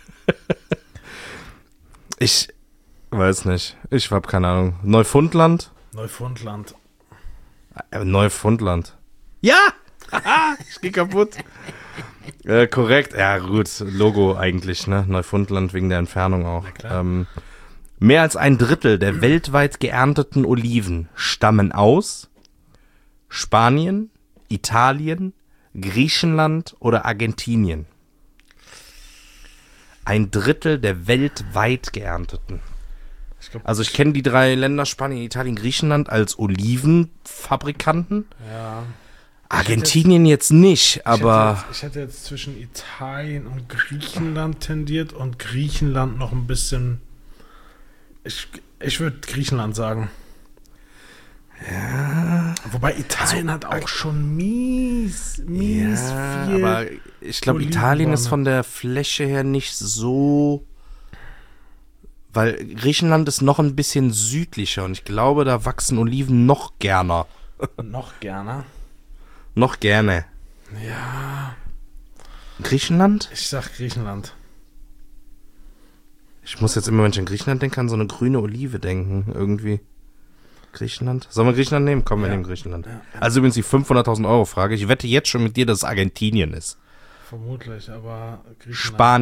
Ich weiß nicht. Ich habe keine Ahnung. Neufundland? Neufundland. Neufundland. Ja! Ich geh kaputt. Korrekt. Ja, gut. Logo eigentlich, ne? Neufundland wegen der Entfernung auch. Na klar. Mehr als ein Drittel der weltweit geernteten Oliven stammen aus Spanien, Italien, Griechenland oder Argentinien. Ein Drittel der weltweit geernteten. Also ich kenne die 3 Länder, Spanien, Italien, Griechenland, als Olivenfabrikanten. Ja. Argentinien jetzt nicht, aber Ich hätte jetzt zwischen Italien und Griechenland tendiert und Griechenland noch ein bisschen. Ich würde Griechenland sagen. Ja. Wobei Italien hat auch schon mies ja, viel. aber ich glaube, Olivenbäume. Italien ist von der Fläche her nicht so, weil Griechenland ist noch ein bisschen südlicher und ich glaube, da wachsen Oliven noch gerne. Noch gerne. Noch gerne. Ja. Griechenland? Ich sag Griechenland. Ich muss jetzt immer, wenn ich an Griechenland denke, an so eine grüne Olive denken, irgendwie. Griechenland? Sollen wir Griechenland nehmen? Komm, wir nehmen Griechenland. Ja. Also übrigens die 500.000 Euro Frage. Ich wette jetzt schon mit dir, dass es Argentinien ist. Vermutlich, aber Griechenland.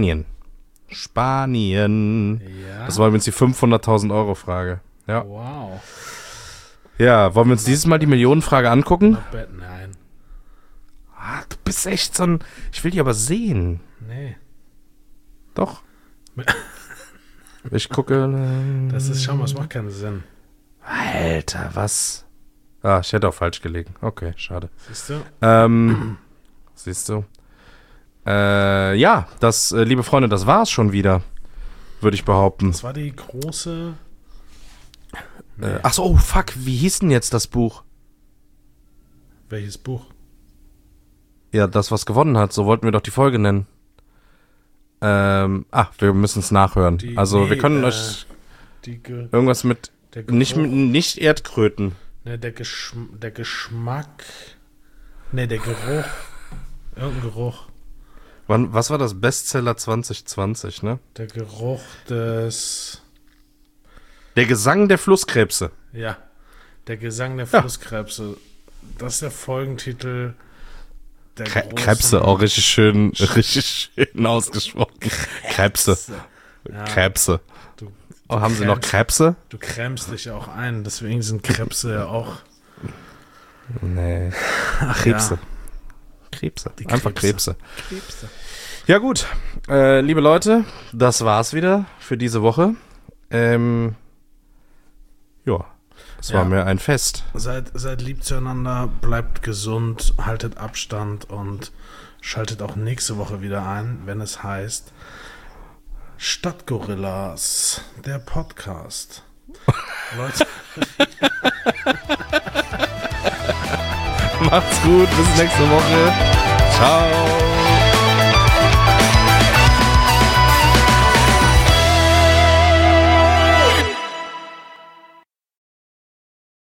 Spanien. Ja. Das war übrigens die 500.000 Euro Frage. Ja. Wow. Ja, wollen wir uns dieses Mal die Millionenfrage angucken? Not bad, nein. Ah, du bist echt so ein... Ich will die aber sehen. Nee. Doch. Ich gucke... Das ist, schau mal, es macht keinen Sinn. Alter, was? Ah, ich hätte auch falsch gelegen. Okay, schade. Siehst du? Siehst du. Ja, das, liebe Freunde, das war's schon wieder, würde ich behaupten. Das war die große. Ach so, oh, fuck, wie hieß denn jetzt das Buch? Welches Buch? Ja, das, was gewonnen hat, so wollten wir doch die Folge nennen. Wir müssen es nachhören. Wir können euch irgendwas mit, nicht Erdkröten. Ne, der Geschmack. Ne, der Geruch. Irgendein Geruch. Was war das Bestseller 2020, ne? Der Geruch des... Der Gesang der Flusskrebse. Ja, der Gesang der Flusskrebse. Das ist der Folgentitel der Krebse, auch richtig schön ausgesprochen. Krebse. Ja. Krebse. Haben Sie noch Krebse? Du krämst dich auch ein, deswegen sind Krebse ja auch... Nee. Ach Krebse. ja. Krebse. Die Einfach Krebse. Krebse. Ja gut, liebe Leute, das war's wieder für diese Woche. Ja, es war mir ein Fest. Seid lieb zueinander, bleibt gesund, haltet Abstand und schaltet auch nächste Woche wieder ein, wenn es heißt Stadtgorillas, der Podcast. Leute. Macht's gut, bis nächste Woche. Ciao.